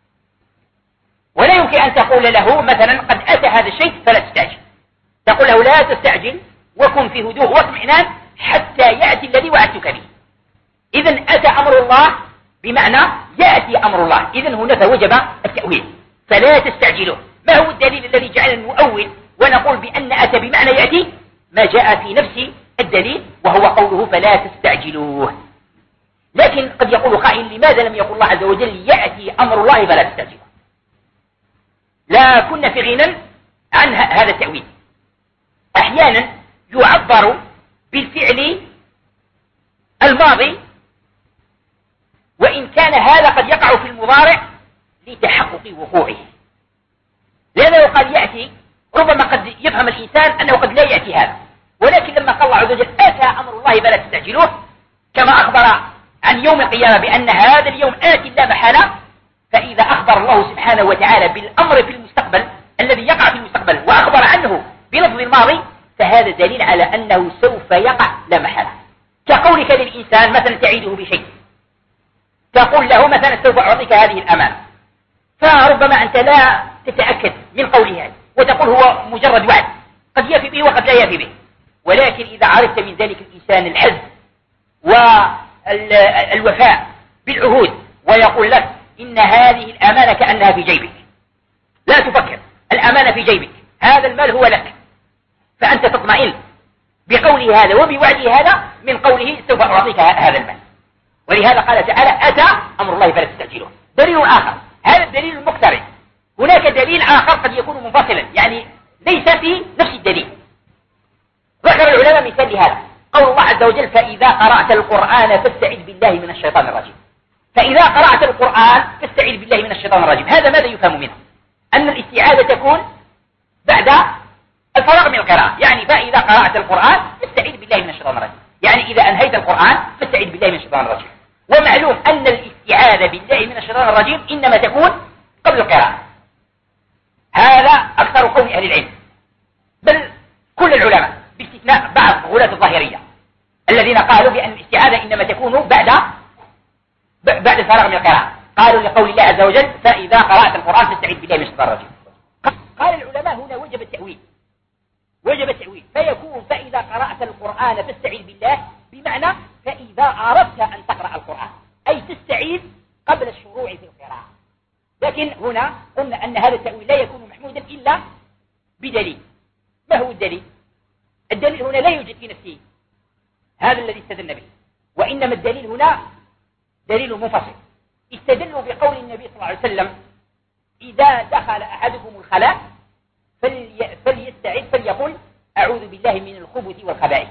[SPEAKER 1] ولا يمكن أن تقول له مثلا قد أتى هذا الشيء فلا تستعجل. تقول له لا تستعجل وكن في هدوء واطمئنان حتى يأتي الذي وعدتك به. إذن أتى أمر الله بمعنى يأتي أمر الله. إذن هنا فوجب التأويل: فلا تستعجلوه. ما هو الدليل الذي جعلنا نؤول ونقول بأن أتى بمعنى يأتي؟ ما جاء في نفس الدليل وهو قوله فلا تستعجلوه. لكن قد يقول قائل: لماذا لم يقل الله عز وجل يأتي أمر الله فلا تستعجلوه؟ لا كنا في غنى عن هذا التأويل. أحيانا يعبر بالفعل الماضي وإن كان هذا قد يقع في المضارع لتحقق وقوعه. لأنه قد يأتي، ربما قد يفهم الإنسان أنه قد لا يأتي هذا، ولكن لما قال الله عز وجل أتى أمر الله فلا تستعجلوه، كما أخبر عن يوم القيامة بأن هذا اليوم آتي لا محالة، فإذا أخبر الله سبحانه وتعالى بالأمر في المستقبل الذي يقع في المستقبل وأخبر عنه بلفظ الماضي، فهذا دليل على أنه سوف يقع لا محالة. كقولك للإنسان مثلا تعيده بشيء، تقول له مثلا سوف أعطيك هذه الأمانة، فربما أنت لا تتأكد من قوله هذا وتقول هو مجرد وعد، قد يفي به وقد لا يفي به. ولكن إذا عرفت من ذلك الإنسان الحزم والوفاء بالعهود ويقول لك إن هذه الأمانة كأنها في جيبك، لا تفكر، الأمانة في جيبك، هذا المال هو لك، فأنت تطمئن بقوله هذا وبوعده هذا من قوله سوف أعطيك هذا المال. ولهذا قال تعالى أتى أمر الله فلا تستعجلوه. دليل آخر، هذا الدليل المقترن. هناك دليل آخر قد يكون منفصلا، يعني ليس في نفس الدليل. ذكر العلماء مثال لهذا قول الله عز وجل فإذا قرأت القرآن فاستعذ بالله من الشيطان الرجيم. فإذا قرأت القرآن فاستعذ بالله من الشيطان الرجيم. هذا ماذا يفهم منه؟ أن الاستعاذة تكون بعد الفراغ من القراءة، يعني فإذا قرأت القرآن فاستعذ بالله من الشيطان الرجيم، يعني إذا أنهيت القرآن فاستعذ بالله من الشيطان الرجيم. ومعلوم أن الاستعاذة بالله من الشيطان الرجيم إنما تكون قبل القراءة. هذا أكثر قول أهل العلم، بل كل العلماء باستثناء بعض غلاة الظاهرية الذين قالوا بأن الاستعاذة إنما تكون بعد بعد الفراغ من القراءة. قالوا لقول الله عز وجل فإذا قرأت القرآن فاستعذ بالله من الشيطان الرجيم. قال العلماء هنا وجب التأويل، وجب التأويل، فيكون فإذا قرأت القرآن فاستعذ بالله بمعنى فإذا أردت أن تقرأ القرآن، أي تستعيذ قبل الشروع في القراءة. لكن هنا قلنا أن هذا التأويل لا يكون محمودا إلا بدليل. ما هو الدليل؟ الدليل هنا لا يوجد في نفسه هذا الذي استدلنا به، وإنما الدليل هنا دليل منفصل. استدلوا بقول النبي صلى الله عليه وسلم إذا دخل أحدكم الخلاء فلي فليستعذ فليقل أعوذ بالله من الخبث والخبائث.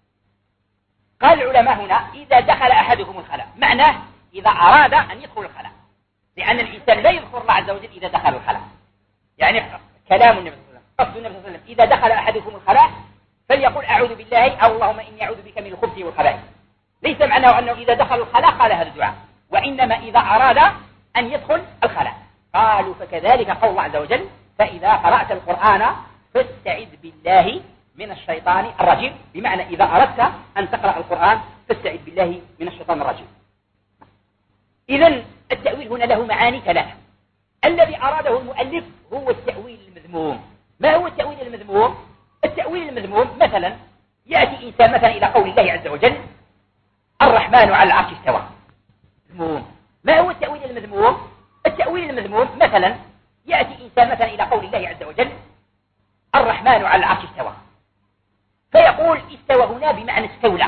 [SPEAKER 1] قال العلماء هنا إذا دخل أحدكم الخلاء معناه إذا أراد أن يدخل الخلاء، لأن الإنسان لا يذكر الله عز وجل إذا دخل الخلاء، يعني كلام النبي صلى الله عليه وسلم، قصد النبي صلى الله عليه وسلم إذا دخل أحدكم الخلاء فليقل أعوذ بالله أو اللهم إني أعوذ بك من الخبث والخبائث. ليس معناه أنه إذا دخل الخلاء قال هذا الدعاء، وإنما إذا أراد أن يدخل الخلاء. قالوا فكذلك قول الله عز وجل فإذا قرأت القرآن فاستعذ بالله من الشيطان الرجيم، بمعنى إذا أردت أن تقرأ القرآن فاستعذ بالله من الشيطان الرجيم. إذن التأويل هنا له معاني ثلاثة. الذي أراده المؤلف هو التأويل المذموم. ما هو التأويل المذموم؟ التأويل المذموم مثلا يأتي إنسان مثلا إلى قول الله عز وجل الرحمن على العرش استوى. مذموم. ما هو التأويل المذموم؟ التأويل المذموم مثلا يأتي إنسان مثلا إلى قول الله عز وجل الرحمن على العرش استوى، فيقول استوى هنا بمعنى استولى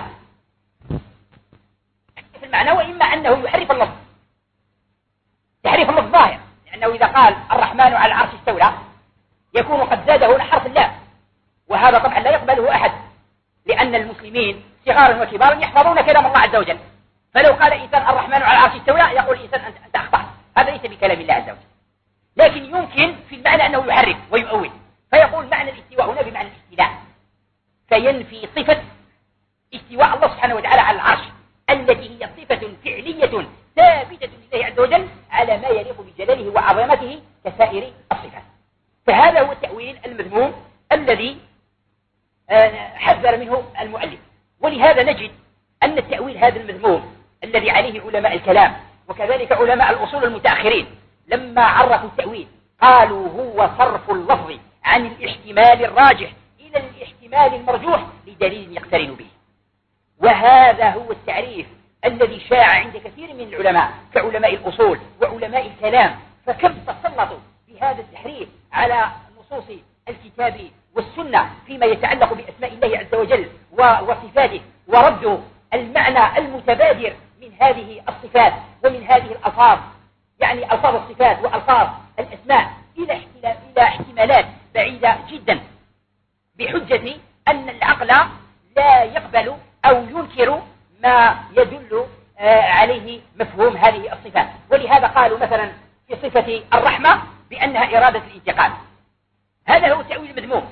[SPEAKER 1] في المعنى، وإما أنه يحرف اللفظ تحريف اللفظ ظاهر، لأنه إذا قال الرحمن على العرش استولى يكون قد زاد هنا حرف اللام، وهذا طبعا لا يقبله أحد، لأن المسلمين صغارا وكبارا يحفظون كلام الله عز وجل، فلو قال إنسان الرحمن على العرش استولى يقول إنسان أنت, أنت أخطأت، هذا ليس بكلام الله عز وجل. لكن يمكن في المعنى أنه يحرف ويؤول، فيقول معنى الاستواء هنا بمعنى الاستيلاء، فينفي صفة استواء الله سبحانه وتعالى على العرش التي هي صفة فعلية ثابتة لله عز وجل على ما يليق بجلاله وعظمته كسائر الصفات. فهذا هو التأويل المذموم الذي حذر منه المؤلف. ولهذا نجد أن التأويل هذا المذموم الذي عليه علماء الكلام وكذلك علماء الأصول المتأخرين لما عرفوا التأويل قالوا هو صرف اللفظ عن الاحتمال الراجح إلى الاحتمال المرجوح لدليل يقترن به. وهذا هو التعريف الذي شاع عند كثير من العلماء كعلماء الأصول وعلماء الكلام، فكم تسلطوا بهذا التحريف على نصوص الكتاب والسنة فيما يتعلق بأسماء الله عز وجل وصفاته، وردوا المعنى المتبادر من هذه الصفات ومن هذه الألفاظ، يعني ألفاظ الصفات وألفاظ الأسماء إلى إلى احتمالات بعيدة جدا، بحجة أن العقل لا يقبل أو ينكر ما يدل عليه مفهوم هذه الصفات. ولهذا قالوا مثلا في صفة الرحمة بأنها إرادة الانتقام. هذا هو التأويل المذموم.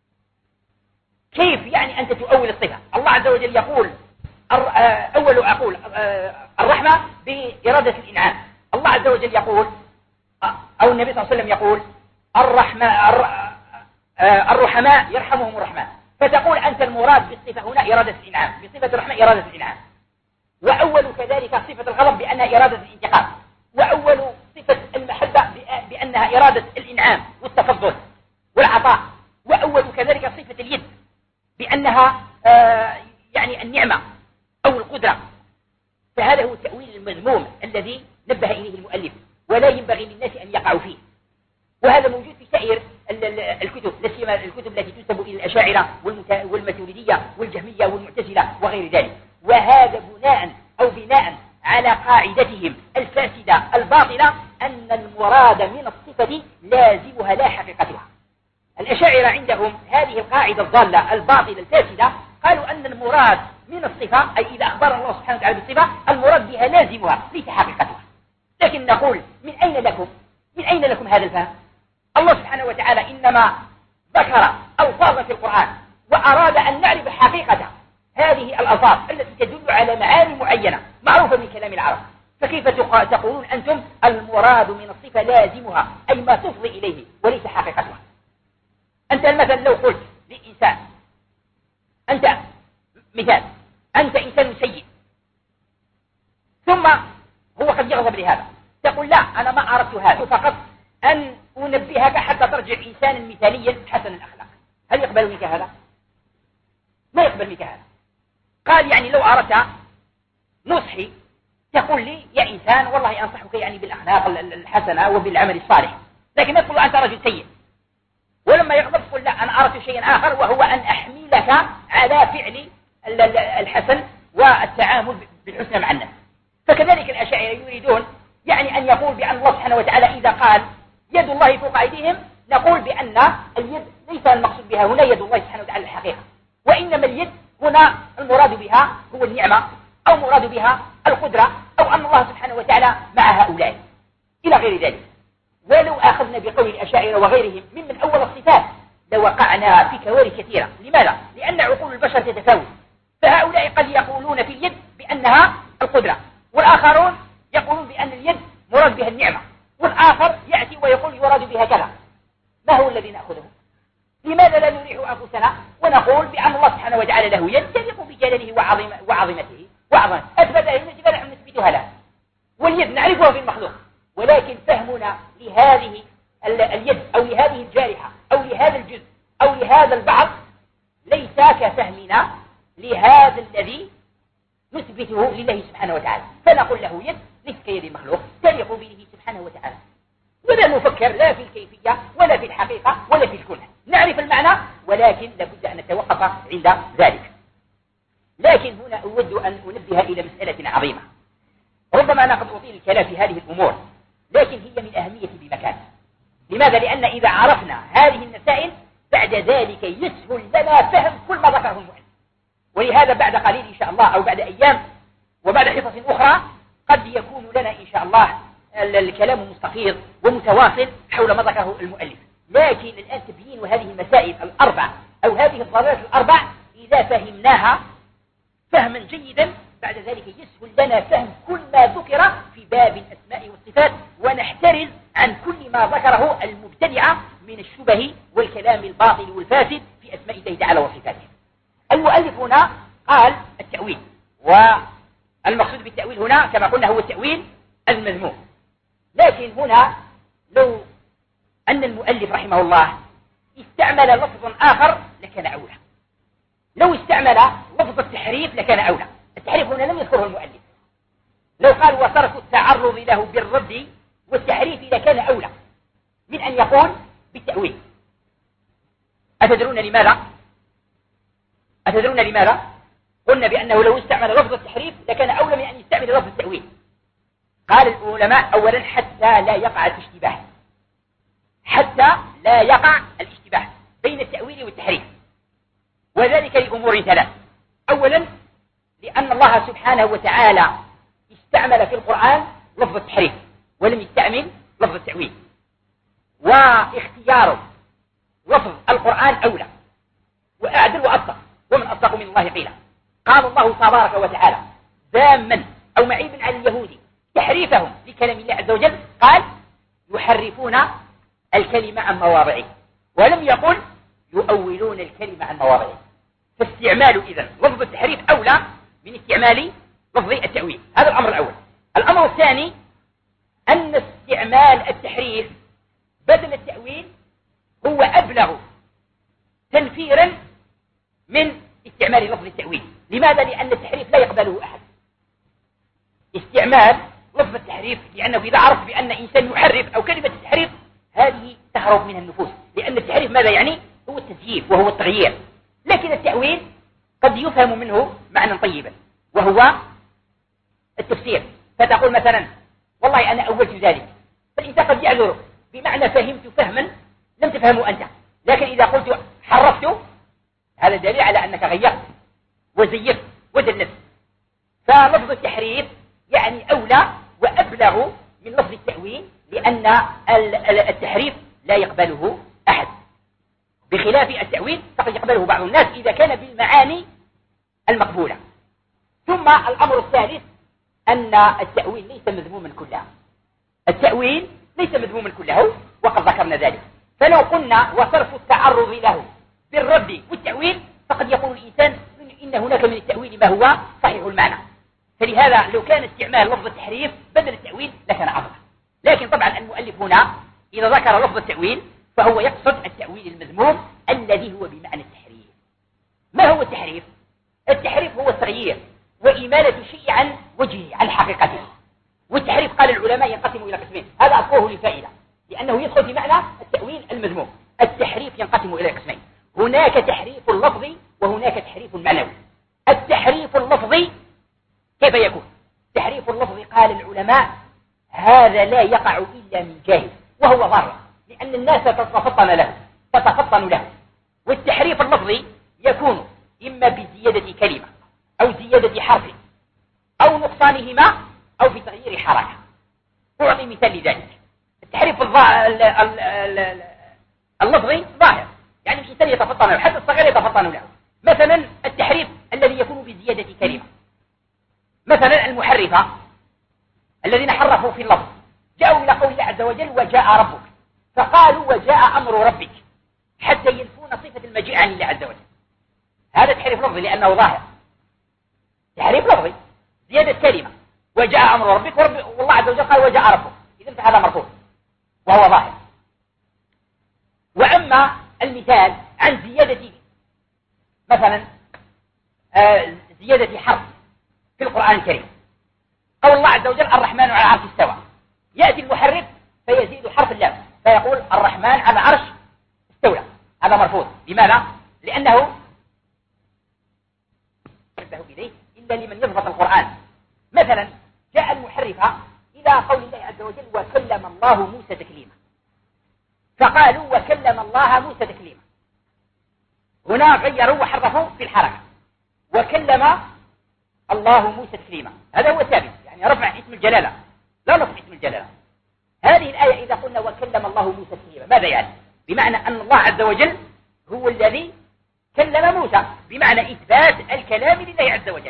[SPEAKER 1] كيف يعني أنت تؤول الصفة؟ الله عز وجل يقول أول أقول الرحمة بإرادة الإنعام، الله عز وجل يقول أو النبي صلى الله عليه وسلم يقول الرحمة الرحماء يرحمهم الرحمن، فتقول أنت المراد بالصفة هنا إرادة الإنعام، بصفة الرحمة إرادة الإنعام. وأول كذلك صفة الغضب بأنها إرادة الانتقام، وأول صفة المحبة بأنها إرادة الإنعام والتفضل والعطاء، وأول كذلك صفة اليد بأنها آه يعني النعمة أو القدرة. فهذا هو التأويل المذموم الذي نبه إليه المؤلف، ولا ينبغي للناس أن يقعوا فيه. وهذا موجود في سائر الكتب، لا سيما الكتب التي تنسب إلى الأشاعرة والماتريدية والجهمية والمعتزلة وغير ذلك. وهذا بناء أو بناء على قاعدتهم الفاسدة الباطلة أن المراد من الصفة لازمها لا حقيقتها. الأشاعرة عندهم هذه القاعدة الضالة الباطلة الفاسدة، قالوا أن المراد من الصفة أي إذا أخبر الله سبحانه وتعالى بالصفة المراد بها لازمها ليس حقيقتها. لكن نقول من أين لكم من أين لكم هذا الفهم؟ الله سبحانه وتعالى إنما ذكر ألفاظا في القرآن وأراد أن نعرف حقيقة هذه الألفاظ التي تدل على معاني معينة معروفة من كلام العرب. فكيف تقولون أنتم المراد من الصفة لازمها أي ما تفضي إليه وليس حقيقتها؟ أنت مثلا لو قلت لإنسان أنت مثال أنت إنسان سيء، ثم هو قد يغضب لهذا، تقول لا أنا ما أردت هذا، فقط أن أنبهك حتى ترجع إنسانا مثاليا حسن الأخلاق. هل يقبل منك هذا؟ ما يقبل منك هذا. قال يعني لو أردت نصحي تقول لي يا إنسان والله أنصحك يعني بالأخلاق الحسنة وبالعمل الصالح، لكن ما تقول أنت رجل سيء. ولما يغضب تقول لا أنا أردت شيئا آخر وهو أن أحملك على فعل الحسن والتعامل بالحسنى مع الناس. فكذلك الأشاعرة يريدون يعني أن يقول بأن الله سبحانه وتعالى إذا قال يد الله فوق أيديهم نقول بأن اليد ليس المقصود بها هنا يد الله سبحانه وتعالى الحقيقة، وإنما اليد هنا المراد بها هو النعمة أو مراد بها القدرة أو أن الله سبحانه وتعالى مع هؤلاء إلى غير ذلك. ولو أخذنا بقول الأشاعرة وغيرهم ممن أول الصفات لوقعنا في كوارث كثيرة. لماذا؟ لأن عقول البشر تتفاوت، فهؤلاء قد يقولون في اليد بأنها القدرة، والآخرون يقولون بأن اليد مراد بها النعمة، والآخر يأتي ويقول يراد بها كذا. ما هو الذي نأخذه؟ لماذا لا نريح أنفسنا ونقول بأن الله سبحانه وتعالى له يد تليق بجلاله وعظيم وعظمته وعظمته أثبت يد نحن نثبتها له، واليد نعرفها في المخلوق، ولكن فهمنا لهذه اليد أو لهذه الجارحة أو لهذا الجزء أو لهذا البعض ليس كفهمنا لهذا الذي نثبته لله سبحانه وتعالى، فنقول له يد ليس كيد المخلوق تليق به سبحانه وتعالى، ولا نفكر لا في الكيفية ولا في الحقيقة ولا في الكنه، نعرف المعنى ولكن لابد أن نتوقف عند ذلك. لكن هنا أود أن أنبه إلى مسألة عظيمة، ربما أنا قد أطيل الكلام في هذه الأمور، لكن هي من أهمية بمكان. لماذا؟ لأن إذا عرفنا هذه المسائل بعد ذلك يسهل لنا فهم كل ما ذكره المؤلف، ولهذا بعد قليل إن شاء الله أو بعد أيام وبعد حصص أخرى قد يكون لنا إن شاء الله الكلام مستفيض ومتواصل حول ما ذكره المؤلف. لكن الآن تبيين هذه المسائل الأربع أو هذه الضلالات الأربع إذا فهمناها فهما جيدا بعد ذلك يسهل لنا فهم كل ما ذكر في باب الأسماء والصفات، ونحترز عن كل ما ذكره المبتدعة من الشبه والكلام الباطل والفاسد في أسماء الله تعالى وصفاته. المؤلف هنا قال التأويل، والمقصود بالتأويل هنا كما قلنا هو التأويل المذموم. لكن هنا لو أن المؤلف رحمه الله استعمل لفظا آخر لكان أولى، لو استعمل لفظ التحريف لكان أولى. التحريف هنا لم يذكره المؤلف، لو قال وصرف التعرض له بالرد والتحريف لكان أولى من أن يقول بالتأويل. أتدرون لماذا؟ أتدرون لماذا؟ قلنا بأنه لو استعمل لفظ التحريف لكان أولى من أن يستعمل لفظ التأويل. قال العلماء أولا حتى لا يقع الاشتباه، حتى لا يقع الاشتباه بين التأويل والتحريف، وذلك لأمور ثلاث. أولا لأن الله سبحانه وتعالى استعمل في القرآن لفظ التحريف ولم يستعمل لفظ التأويل، واختيار لفظ القرآن أولى وأعدل وأصدق، ومن أصدق من الله قيلا. قال الله تبارك وتعالى ذاما أو معيبا على اليهود تحريفهم لكلام الله عز وجل، قال يحرفون الكلمة عن مواضعه، ولم يقل يؤولون الكلمة عن مواضعه. فاستعمال إذن لفظ التحريف أولى من استعمال لفظ التأويل، هذا الأمر الأول. الأمر الثاني أن استعمال التحريف بدل التأويل هو أبلغ تنفيرا من استعمال لفظ التأويل. لماذا؟ لأن التحريف لا يقبله أحد. استعمال لفظ التحريف لأنه إذا عرف بأن إنسان يحرف أو كلمة التحريف هذه تهرب من النفوس، لأن التحريف ماذا يعني؟ هو التزييف وهو التغيير. لكن التأويل قد يفهم منه معنى طيبا وهو التفسير، فتقول مثلا والله أنا أولت ذلك، فالإنسان قد يعذر بمعنى فهمت فهما لم تفهمه أنت، لكن إذا قلت حرفته هذا دليل على أنك غيرت وزيفت ودنست. فلفظ التحريف يعني أولى وأبلغ من لفظ التأويل، لأن التحريف لا يقبله أحد، بخلاف التأويل فقد يقبله بعض الناس إذا كان بالمعاني المقبولة. ثم الأمر الثالث أن التأويل ليس مذموما كله، التأويل ليس مذموما كله وقد ذكرنا ذلك. فلو قلنا وصرف التعرض له بالرد والتأويل فقد يقول الإنسان إن هناك من التأويل ما هو صحيح المعنى، فلهذا لو كان استعمال لفظ التحريف بدل التأويل لكان أفضل. لكن طبعا المؤلف هنا إذا ذكر لفظ التأويل فهو يقصد التأويل المذموم الذي هو بمعنى التحريف. ما هو التحريف؟ التحريف هو التغيير وإمالة الشيء عن وجهه عن حقيقته. والتحريف قال العلماء ينقسم إلى قسمين، هذا أذكره لفائدة لأنه يدخل في معنى التأويل المذموم. التحريف ينقسم إلى قسمين، هناك تحريف لفظي وهناك تحريف معنوي. التحريف اللفظي كيف يكون؟ تحريف اللفظي قال العلماء هذا لا يقع إلا من جاهل وهو ضار، لأن الناس تتفطن له تتفطن له. والتحريف اللفظي يكون إما بزيادة كلمة أو زيادة حرف أو نقصانهما أو في تغيير حركة. أعطي مثال لذلك. التحريف اللفظي ظاهر، يعني الإنسان يتفطن له، حتى الصغير يتفطن له. مثلا التحريف الذي يكون بزيادة كلمة، مثلا المحرفة الذين حرفوا في اللفظ جاءوا إلى قول الله عز وجل وجاء ربك، فقالوا وجاء أمر ربك، حتى ينفون صفة المجيء عن الله عز وجل. هذا تحريف لفظي لأنه ظاهر، تحريف لفظي، زيادة كلمة، وجاء أمر ربك، ورب والله عز وجل قال وجاء ربك، إذن هذا مرفوض وهو ظاهر. وأما المثال عن زيادة مثلا آه زيادة حرف في القرآن الكريم، قول الله عز وجل الرحمن على العرش استوى، يأتي المحرف فيزيد حرف اللام فيقول الرحمن على العرش استولى، هذا مرفوض. لماذا؟ لأنه ينبه إليه إلا لمن يضبط القرآن. مثلا جاء المحرف إلى قول الله عز وجل وكلم الله موسى تكليما، فقالوا وكلم الله موسى تكليما، هنا غيروا وحرفوا في الحركة، وكلم الله موسى تكليما، هذا هو ثابت، يعني رفع اسم الجلالة لا نصب اسم الجلالة. هذه الآية إذا قلنا وكلم الله موسى تكليما ماذا يعني؟ بمعنى أن الله عز وجل هو الذي كلم موسى، بمعنى إثبات الكلام لله عز وجل.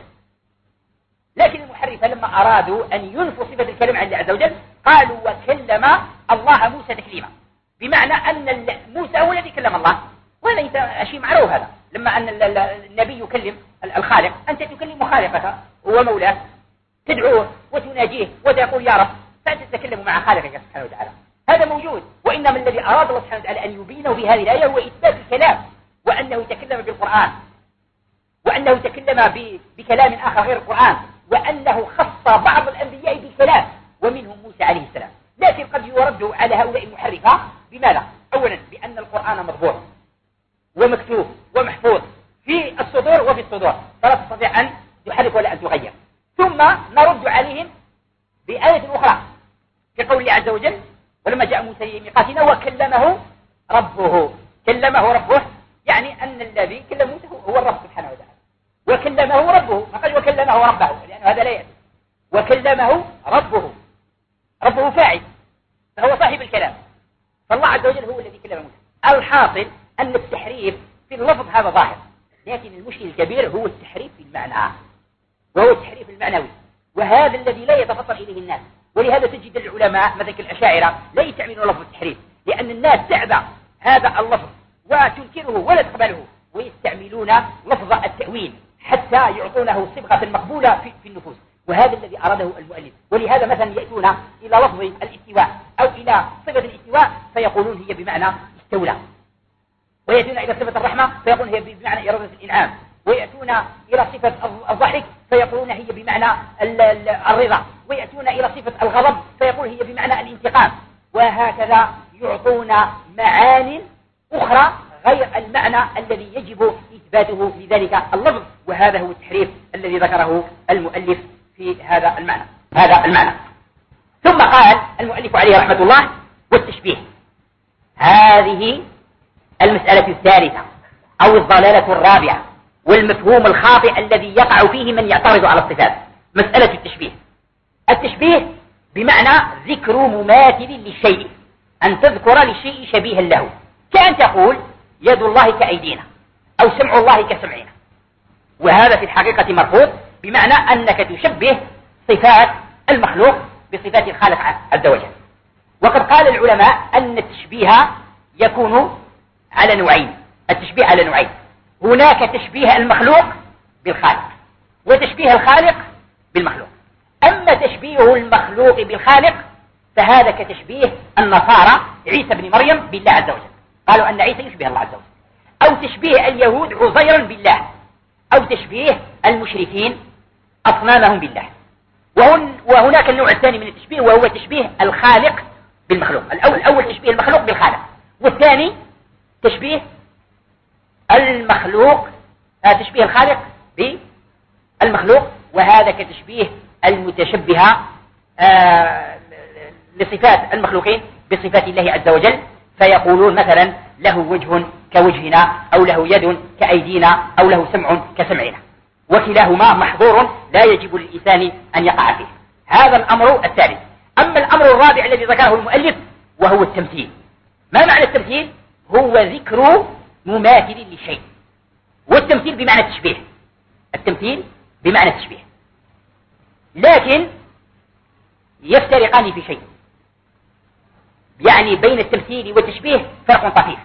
[SPEAKER 1] لكن المحرفة لما أرادوا أن ينفوا صفة الكلام عن الله عز وجل قالوا وكلم الله موسى تكليما، بمعنى أن موسى هو الذي كلم الله، وهذا شيء معروف. هذا لما أن النبي يكلم الخالق، أنت تكلم خالقك ومولاك، تدعوه وتناجيه وتقول يا رب، فأنت تتكلم مع خالقك سبحانه وتعالى، هذا موجود. وإنما الذي أراد الله سبحانه وتعالى أن يبينه بهذه الآية هو إثبات الكلام، وأنه تكلم بالقرآن، وأنه تكلم بكلام آخر غير القرآن، وأنه خص بعض الأنبياء بالكلام ومنهم موسى عليه السلام. لكن قد يرد على هؤلاء المحرفة بماذا؟ أولا بأن القرآن مطبوع ومكتوب ومحفوظ في الصدور وفي الصدور، فلا تستطيع أن تحرف ولا أن تغير. ثم نرد عليهم بآية أخرى في قول الله عز وجل ولما جاء موسى لميقاتنا وكلمه ربه، كلمه ربه يعني أن الذي كلم موسى هو الرب سبحانه وتعالى، وكلمه ربه، ما قال وكلمه ربه لأنه هذا لا يأتي، وكلمه ربه، ربه فاعل فهو صاحب الكلام، فالله عز وجل هو الذي كلم موسى. الحاصل أن التحريف في اللفظ هذا ظاهر، لكن المشكل الكبير هو التحريف في المعنى، وهو التحريف المعنوي، وهذا الذي لا يتفطن إليه الناس. ولهذا تجد العلماء مثل الأشاعرة لا يستعملون لفظ التحريف، لأن الناس تعبى هذا اللفظ وتنكره ولا تقبله، ويستعملون لفظ التأويل حتى يعطونه صبغة مقبولة في, في النفوس، وهذا الذي أراده المؤلف. ولهذا مثلا يأتون إلى لفظ الاستواء أو إلى صفة الاستواء فيقولون هي بمعنى استولى، ويأتون إلى صفة الرحمة فيقولون هي بمعنى إرادة الإنعام، ويأتون إلى صفة الضحك فيقولون هي بمعنى الرضا، ويأتون إلى صفة الغضب فيقول هي بمعنى الانتقام، وهكذا يعطون معاني أخرى غير المعنى الذي يجب إثباته لذلك اللفظ. وهذا هو التحريف الذي ذكره المؤلف في هذا المعنى هذا المعنى ثم قال المؤلف عليه رحمة الله والتشبيه. هذه المسألة الثالثة أو الضلالة الرابعة والمفهوم الخاطئ الذي يقع فيه من يعترض على الصفات، مسألة التشبيه. التشبيه بمعنى ذكر مماثل للشيء، أن تذكر للشيء شبيها له، كأن تقول يد الله كأيدينا أو سمع الله كسمعنا، وهذا في الحقيقة مرفوض، بمعنى أنك تشبه صفات المخلوق بصفات الخالق عز وجل. وقد قال العلماء أن التشبيه يكون على نوعين، التشبيه على نوعين، هناك تشبيه المخلوق بالخالق وتشبيه الخالق بالمخلوق. أما تشبيه المخلوق بالخالق فهذا كتشبيه النصارى عيسى بن مريم بالله عز وجل، قالوا أن عيسى يشبه الله عز وجل، أو تشبيه اليهود عزيرا بالله، أو تشبيه المشركين أصنامهم بالله. وهن وهناك النوع الثاني من التشبيه وهو تشبيه الخالق بالمخلوق. الأول, الأول تشبيه المخلوق بالخالق، والثاني تشبيه المخلوق تشبيه الخالق بالمخلوق، وهذا كتشبيه المتشبهة لصفات المخلوقين بصفات الله عز وجل، فيقولون مثلا له وجه كوجهنا أو له يد كأيدينا أو له سمع كسمعنا، وكلاهما محظور لا يجب للإنسان أن يقع فيه. هذا الأمر الثالث. أما الأمر الرابع الذي ذكره المؤلف وهو التمثيل. ما معنى التمثيل؟ هو ذكر مماثل لشيء، والتمثيل بمعنى التشبيه، التمثيل بمعنى التشبيه، لكن يفترقان في شيء. يعني بين التمثيل والتشبيه فرق طفيف.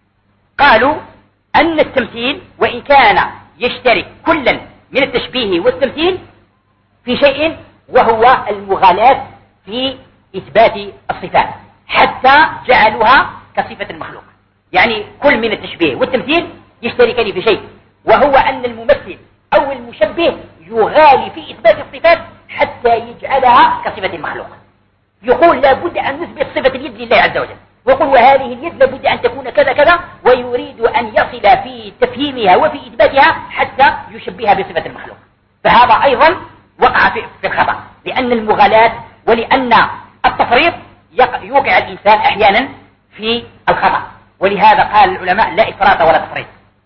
[SPEAKER 1] قالوا أن التمثيل وإن كان يشترك كلا من التشبيه والتمثيل في شيء، وهو المغالاة في إثبات الصفات حتى جعلوها كصفة المخلوق. يعني كل من التشبيه والتمثيل يشتركان في شيء، وهو أن الممثل أو المشبه يغالي في إثبات الصفات حتى يجعلها كصفة المخلوق. يقول لابد أن نثبت صفة اليد لله عز وجل، ويقول وهذه اليد لابد أن تكون كذا كذا، ويريد أن يصل في تفهيمها وفي إثباتها حتى يشبهها بصفة المخلوق. فهذا أيضا وقع في الخطأ، لأن المغالاة ولأن التفريط يوقع الإنسان أحيانا في الخطأ. ولهذا قال العلماء لا إفراط ولا تفريط.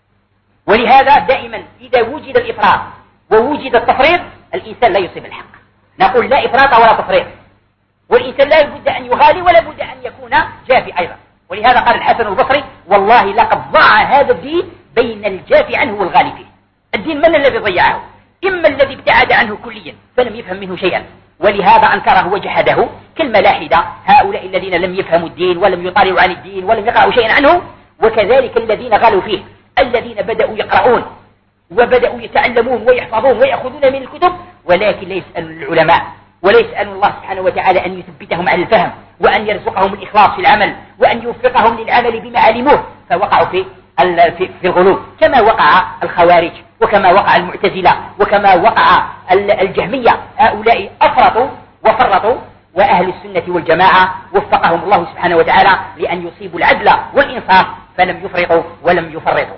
[SPEAKER 1] ولهذا دائما إذا وجد الإفراط ووجد التفريط الإنسان لا يصيب الحق. نقول لا إفراط ولا تفريط، والإنسان لا بد أن يغالي ولا بد أن يكون جافي أيضا. ولهذا قال الحسن البصري والله لقد ضاع هذا الدين بين الجافي عنه والغالي فيه. الدين من الذي ضيعه؟ إما الذي ابتعد عنه كليا فلم يفهم منه شيئا ولهذا أنكره وجحده كالملاحدة، هؤلاء الذين لم يفهموا الدين ولم يطالعوا عن الدين ولم يقرأوا شيئا عنه، وكذلك الذين غالوا فيه، الذين بدأوا يقرؤون وبدأوا يتعلمون ويحفظون ويأخذون من الكتب ولكن لا يسألون العلماء ولا يسألون الله سبحانه وتعالى أن يثبتهم على الفهم وأن يرزقهم الإخلاص في العمل وأن يوفقهم للعمل بما علموه، فوقعوا في في الغلو كما وقع الخوارج وكما وقع المعتزلة وكما وقع الجهمية. هؤلاء أفرطوا وفرطوا، وأهل السنة والجماعة وفقهم الله سبحانه وتعالى لأن يصيبوا العدل والإنصاف فلم يفرطوا ولم يفرطوا.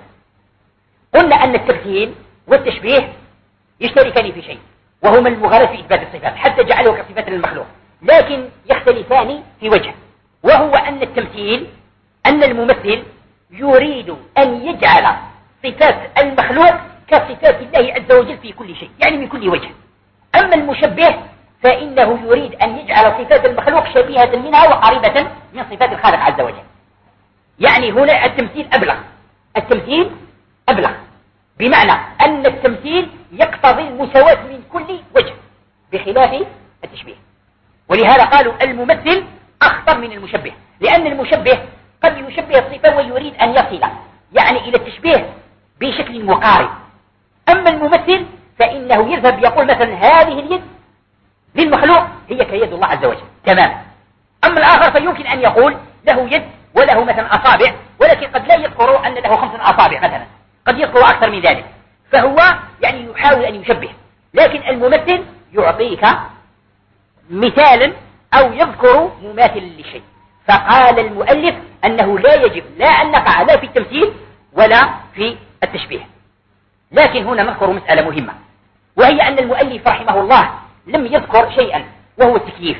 [SPEAKER 1] قلنا أن التمثيل والتشبيه يشتركان في شيء، وهما المغالاة في إثبات الصفات حتى جعله كصفات للمخلوق، لكن يختلفان في وجه، وهو أن التمثيل أن الممثل يريد أن يجعل صفات المخلوق كصفات الله عز وجل في كل شيء، يعني من كل وجه. أما المشبه فإنه يريد أن يجعل صفات المخلوق شبيهة منها وقريبة من صفات الخالق عز وجل. يعني هنا التمثيل أبلغ، التمثيل أبلغ بمعنى أن التمثيل يقتضي المساواة من كل وجه بخلاف التشبيه. ولهذا قالوا الممثل أخطر من المشبه، لأن المشبه قد يشبه الصفة ويريد أن يصل يعني إلى التشبيه بشكل مقارب. أما الممثل فإنه يذهب يقول مثلا هذه اليد للمخلوق هي كيد الله عز وجل تماما. أما الآخر فيمكن أن يقول له يد وله مثلا أصابع، ولكن قد لا يذكر أن له خمس أصابع مثلا، قد يذكر أكثر من ذلك، فهو يعني يحاول أن يشبه. لكن الممثل يعطيك مثالا أو يذكر مماثل للشيء. فقال المؤلف أنه لا يجب لا أن نقع لا في التمثيل ولا في التشبيه. لكن هنا نذكر مسألة مهمة، وهي أن المؤلف رحمه الله لم يذكر شيئا وهو التكييف.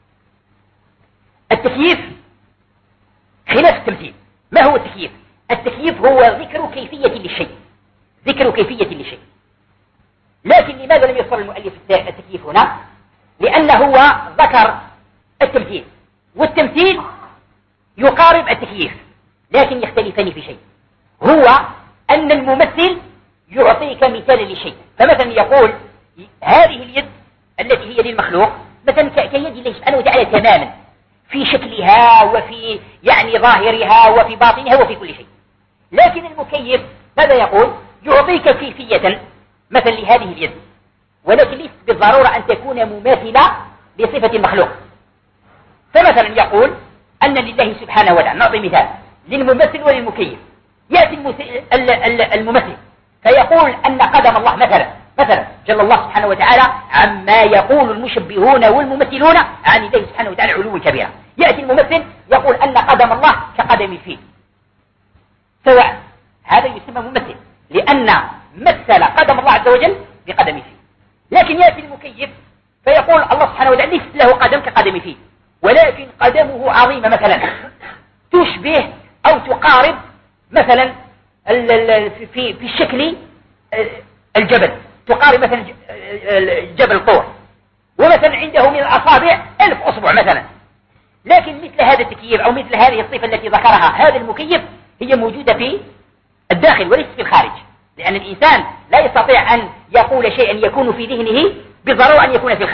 [SPEAKER 1] التكييف خلاف التمثيل. ما هو التكييف؟ التكييف هو ذكر كيفية للشيء، ذكر كيفية للشيء. لكن لماذا لم يذكر المؤلف التكييف هنا؟ لأنه هو ذكر التمثيل، والتمثيل يقارب التكييف لكن يختلفان في شيء، هو أن الممثل يعطيك مثالا لشيء. فمثلا يقول هذه اليد التي هي للمخلوق مثلا كيد الله سبحانه وتعالى تماما في شكلها وفي يعني ظاهرها وفي باطنها وفي كل شيء. لكن المكيف ماذا يقول؟ يعطيك كيفية مثلا لهذه اليد، ولكن ليس بالضرورة أن تكون مماثلة لصفة المخلوق. فمثلا يقول أن لله سبحانه وتعالى، نعطي مثال للممثل وللمكيف. يأتي الممثل فيقول أن قدم الله مثلا مثلا جل الله سبحانه وتعالى عما يقول المشبهون والممثلون عن الله سبحانه وتعالى علوا كبيرا. يأتي الممثل يقول أن قدم الله كقدم الفيل، سواء هذا يسمى ممثل لأن مثل قدم الله عز وجل بقدم الفيل. لكن يأتي المكيف فيقول الله سبحانه وتعالى ليس له قدم كقدم الفيل، ولكن قدمه عظيمة مثلا تشبه أو تقارب مثلا في في الشكل الجبل، تقارب مثلا جبل طور، ومثلا عنده من الأصابع ألف أصبع مثلا. لكن مثل هذا التكييف أو مثل هذه الصفة التي ذكرها هذا المكيف هي موجودة في الداخل وليس في الخارج، لأن الإنسان لا يستطيع أن يقول شيئا يكون في ذهنه بالضرورة أن يكون في الخارج.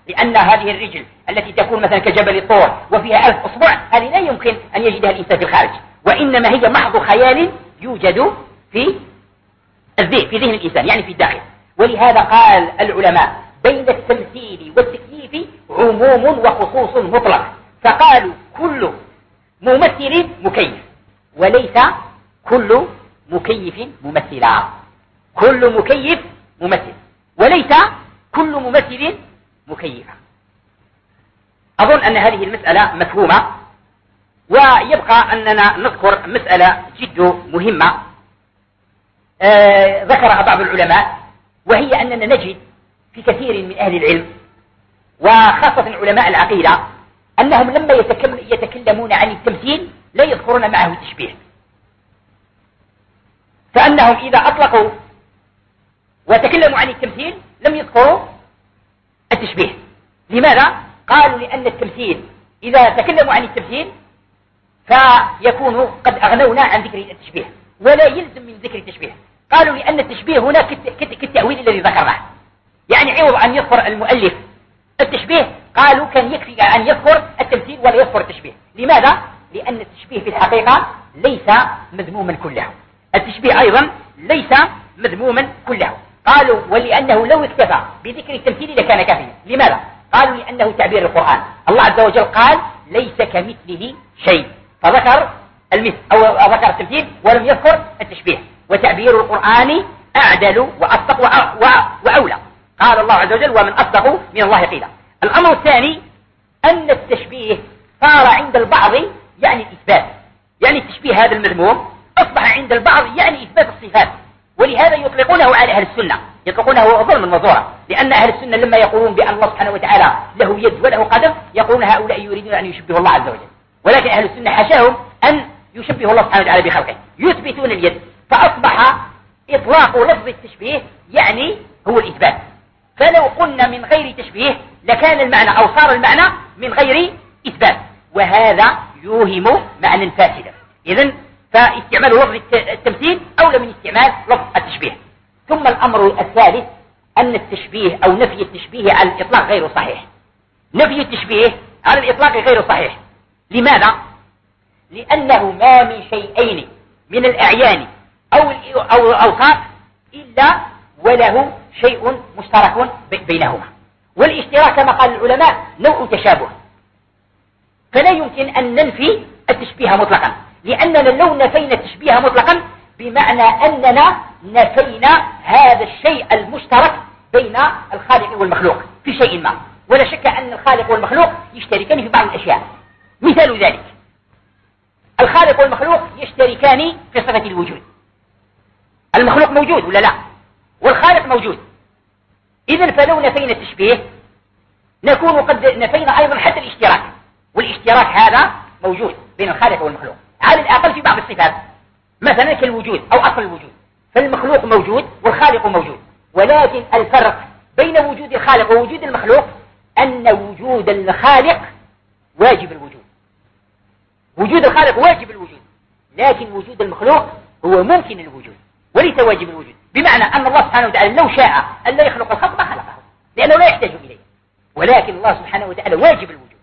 [SPEAKER 1] لأن هذه الرجل التي تكون مثلا كجبل طور وفيها ألف أصبع، هذه لا يمكن أن يجدها الإنسان في الخارج، وإنما هي محض خيال يوجد في الذهن في ذهن الإنسان، يعني في الداخل. ولهذا قال العلماء بين التمثيل والتكييف عموم وخصوص مطلق، فقالوا كل ممثل مكيف، وليس كل مكيف ممثلا. كل مكيف ممثل، وليس كل ممثل مكيفا. أظن أن هذه المسألة مفهومة، ويبقى أننا نذكر مسألة جد مهمة آه ذكرها بعض العلماء، وهي أننا نجد في كثير من أهل العلم وخاصة علماء العقيدة أنهم لما يتكلمون عن التمثيل لا يذكرون معه التشبيه، فأنهم إذا أطلقوا وتكلموا عن التمثيل لم يذكروا التشبيه. لماذا؟ قالوا لأن التمثيل إذا تكلموا عن التمثيل فيكون قد أغنونا عن ذكر التشبيه، ولا يلزم من ذكر التشبيه. قالوا لأن التشبيه هنا كالتأويل الذي ذكرناه، يعني عوض أن يذكر المؤلف التشبيه قالوا كان يكفي أن يذكر التمثيل ولا يذكر التشبيه. لماذا؟ لأن التشبيه في الحقيقة ليس مذموما كله، التشبيه أيضا ليس مذموما كله. قالوا ولأنه لو اكتفى بذكر التمثيل لكان كافيا. لماذا؟ قالوا لأنه تعبير القرآن، الله عز وجل قال ليس كمثله شيء، فذكر المثل أو ذكر التمثيل ولم يذكر التشبيه، وتعبير القرآن أعدل وأصدق وأولى. قال الله عز وجل ومن أصدق من الله قيلا. الأمر الثاني أن التشبيه صار عند البعض يعني الإثبات، يعني التشبيه هذا المذموم أصبح عند البعض يعني إثبات الصفات، ولهذا يطلقونه على أهل السنة، يطلقونه ظلما وزورا، لأن أهل السنة لما يقولون بأن الله سبحانه وتعالى له يد وله قدم يقولون هؤلاء يريدون أن يشبهوا الله عز وجل، ولكن أهل السنة حاشاهم أن يشبهوا الله سبحانه وتعالى بخلقه، يثبتون اليد، فأصبح إطلاق لفظ التشبيه يعني هو الإثبات. فلو قلنا من غير تشبيه لكان المعنى أو صار المعنى من غير إثبات، وهذا يوهم معنى فاسدا. إذن فاستعمال لفظ التمثيل أولى من استعمال لفظ التشبيه. ثم الأمر الثالث أن التشبيه أو نفي التشبيه على الإطلاق غير صحيح. نفي التشبيه على الإطلاق غير صحيح. لماذا؟ لأنه ما من شيئين من الأعيان أو الأوصاف إلا وله شيء مشترك بينهما، والاشتراك كما قال العلماء نوع تشابه، فلا يمكن أن ننفي التشبيه مطلقا، لأننا لو نفينا التشبيه مطلقا بمعنى أننا نفينا هذا الشيء المشترك بين الخالق والمخلوق في شيء ما. ولا شك أن الخالق والمخلوق يشتركان في بعض الأشياء. مثال ذلك الخالق والمخلوق يشتركان في صفة الوجود، المخلوق موجود ولا لا؟ والخالق موجود. إذن فلو نفينا التشبيه نكون قد نفينا أيضا حتى الاشتراك، والاشتراك هذا موجود بين الخالق والمخلوق على الأقل في بعض الصفات، مثلا كالوجود أو أصل الوجود، فالمخلوق موجود والخالق موجود، ولكن الفرق بين وجود الخالق ووجود المخلوق أن وجود الخالق واجب الوجود، وجود الخالق واجب الوجود، لكن وجود المخلوق هو ممكن الوجود وليس واجب الوجود. بمعنى أن الله سبحانه وتعالى لو شاء أن لا يخلق الخلق ما خلقه، لأنه لا يحتاج إليه، ولكن الله سبحانه وتعالى واجب الوجود.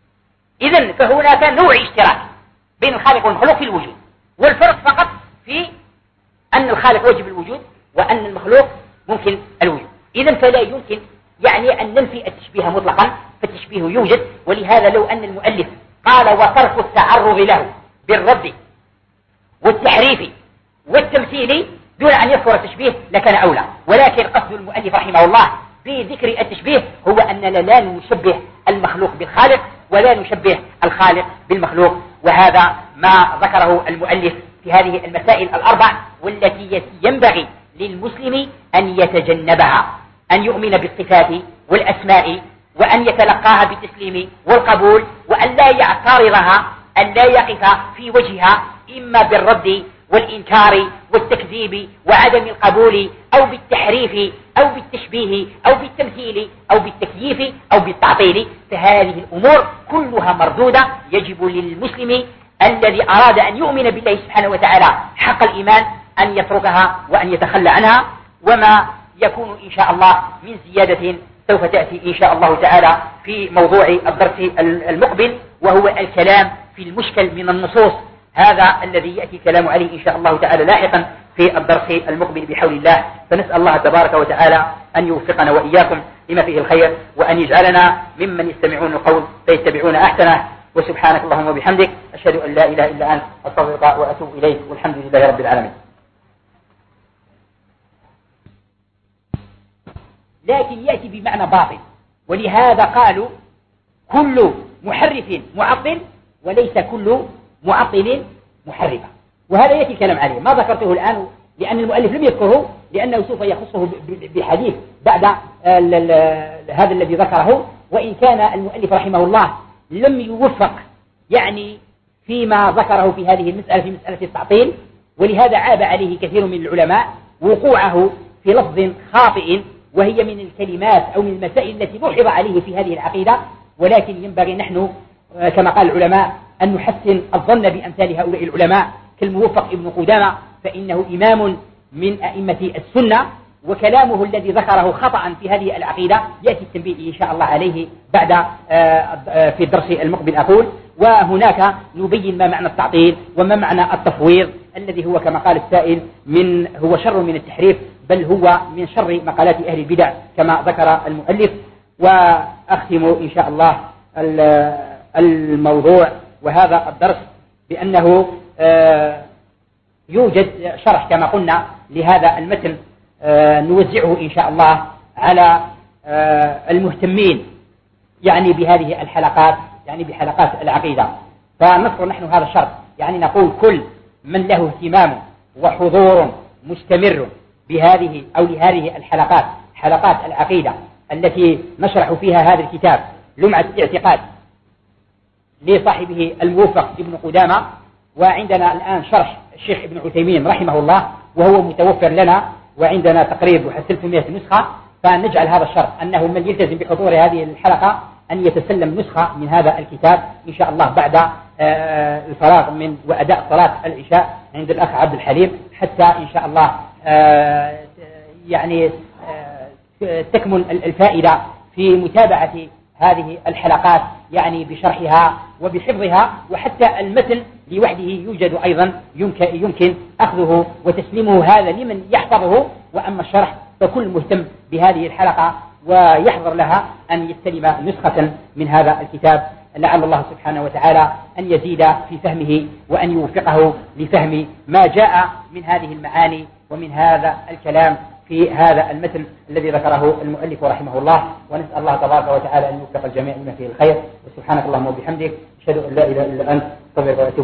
[SPEAKER 1] إذن فهناك نوع اشتراك بين الخالق والمخلوق في الوجود، والفرق فقط في أن الخالق واجب الوجود وأن المخلوق ممكن الوجود. إذن فلا يمكن يعني أن ننفي التشبيه مطلقا، فالتشبيه يوجد. ولهذا لو أن المؤلف قال وترك التعرض له بالرد والتحريف والتمثيل دون أن يذكر التشبيه لكان أولى، ولكن قصد المؤلف رحمه الله بذكر التشبيه هو أننا لا نشبه المخلوق بالخالق ولا نشبه الخالق بالمخلوق، وهذا ما ذكره المؤلف في هذه المسائل الأربع، والتي ينبغي للمسلم أن يتجنبها، أن يؤمن بالصفات والأسماء وأن يتلقاها بالتسليم والقبول، وأن لا يعترضها، أن لا يقف في وجهها إما بالرد والإنكار والتكذيب وعدم القبول أو بالتحريف أو بالتشبيه أو بالتمثيل أو بالتكييف أو بالتعطيل. فهذه الأمور كلها مردودة، يجب للمسلم الذي أراد أن يؤمن بالله سبحانه وتعالى حق الإيمان أن يتركها وأن يتخلى عنها، وما يكون إن شاء الله من زيادة سوف تأتي إن شاء الله تعالى في موضوع الدرس المقبل، وهو الكلام في المشكل من النصوص. هذا الذي يأتي كلام عليه إن شاء الله تعالى لاحقا في الدرس المقبل بحول الله. فنسأل الله تبارك وتعالى أن يوفقنا وإياكم لما فيه الخير، وأن يجعلنا ممن يستمعون القول فيتبعون أحسنه. وسبحانك اللهم وبحمدك، أشهد أن لا إله إلا أنت، أستغفرك وأتوب إليك، والحمد لله رب العالمين. لكن يأتي بمعنى باطل، ولهذا قالوا كل محرف معطل وليس كل معطل محرفا، وهذا يأتي الكلام عليه. ما ذكرته الآن لأن المؤلف لم يذكره، لأنه سوف يخصه بحديث بعد هذا الذي ذكره، وإن كان المؤلف رحمه الله لم يوفق يعني فيما ذكره في هذه المسألة، في مسألة التعطيل، ولهذا عاب عليه كثير من العلماء وقوعه في لفظ خاطئ، وهي من الكلمات أو من المسائل التي لوحظ عليه في هذه العقيدة. ولكن ينبغي نحن كما قال العلماء أن نحسن الظن بأمثال هؤلاء العلماء كالموفق ابن قدامة، فإنه إمام من أئمة السنة، وكلامه الذي ذكره خطأ في هذه العقيدة يأتي التنبيه إن شاء الله عليه بعد في الدرس المقبل أقول. وهناك نبين ما معنى التعطيل وما معنى التفويض، الذي هو كما قال السائل من هو شر من التحريف، بل هو من شر مقالات أهل البدع كما ذكر المؤلف. وأختم إن شاء الله الموضوع وهذا الدرس بأنه يوجد شرح كما قلنا لهذا المتن نوزعه إن شاء الله على المهتمين يعني بهذه الحلقات، يعني بحلقات العقيدة. فنذكر نحن هذا الشرط، يعني نقول كل من له اهتمام وحضور مستمر بهذه أو لهذه الحلقات، حلقات العقيدة التي نشرح فيها هذا الكتاب لمعة الاعتقاد لصاحبه الموفق ابن قدامة، وعندنا الآن شرح الشيخ ابن عثيمين رحمه الله وهو متوفر لنا، وعندنا تقريبا ثلاثمائة نسخة. فنجعل هذا الشرط أنه من يلتزم بحضور هذه الحلقة أن يتسلم نسخة من هذا الكتاب إن شاء الله بعد الفراغ من وأداء صلاة العشاء عند الأخ عبد الحليم، حتى إن شاء الله يعني تكمن الفائدة في متابعة هذه الحلقات يعني بشرحها وبحفظها، وحتى المتن لوحده يوجد أيضا يمكن أخذه وتسليمه هذا لمن يحفظه. وأما الشرح فكل مهتم بهذه الحلقة ويحضر لها أن يستلم نسخة من هذا الكتاب. لعل الله سبحانه وتعالى أن يزيد في فهمه وأن يوفقه لفهم ما جاء من هذه المعاني ومن هذا الكلام في هذا المتن الذي ذكره المؤلف رحمه الله. ونسأل الله تبارك وتعالى أن يوفق الجميع لما فيه الخير. وسبحانك اللهم وبحمدك، أشهد أن لا إله إلا أنت، أستغفرك وأتوب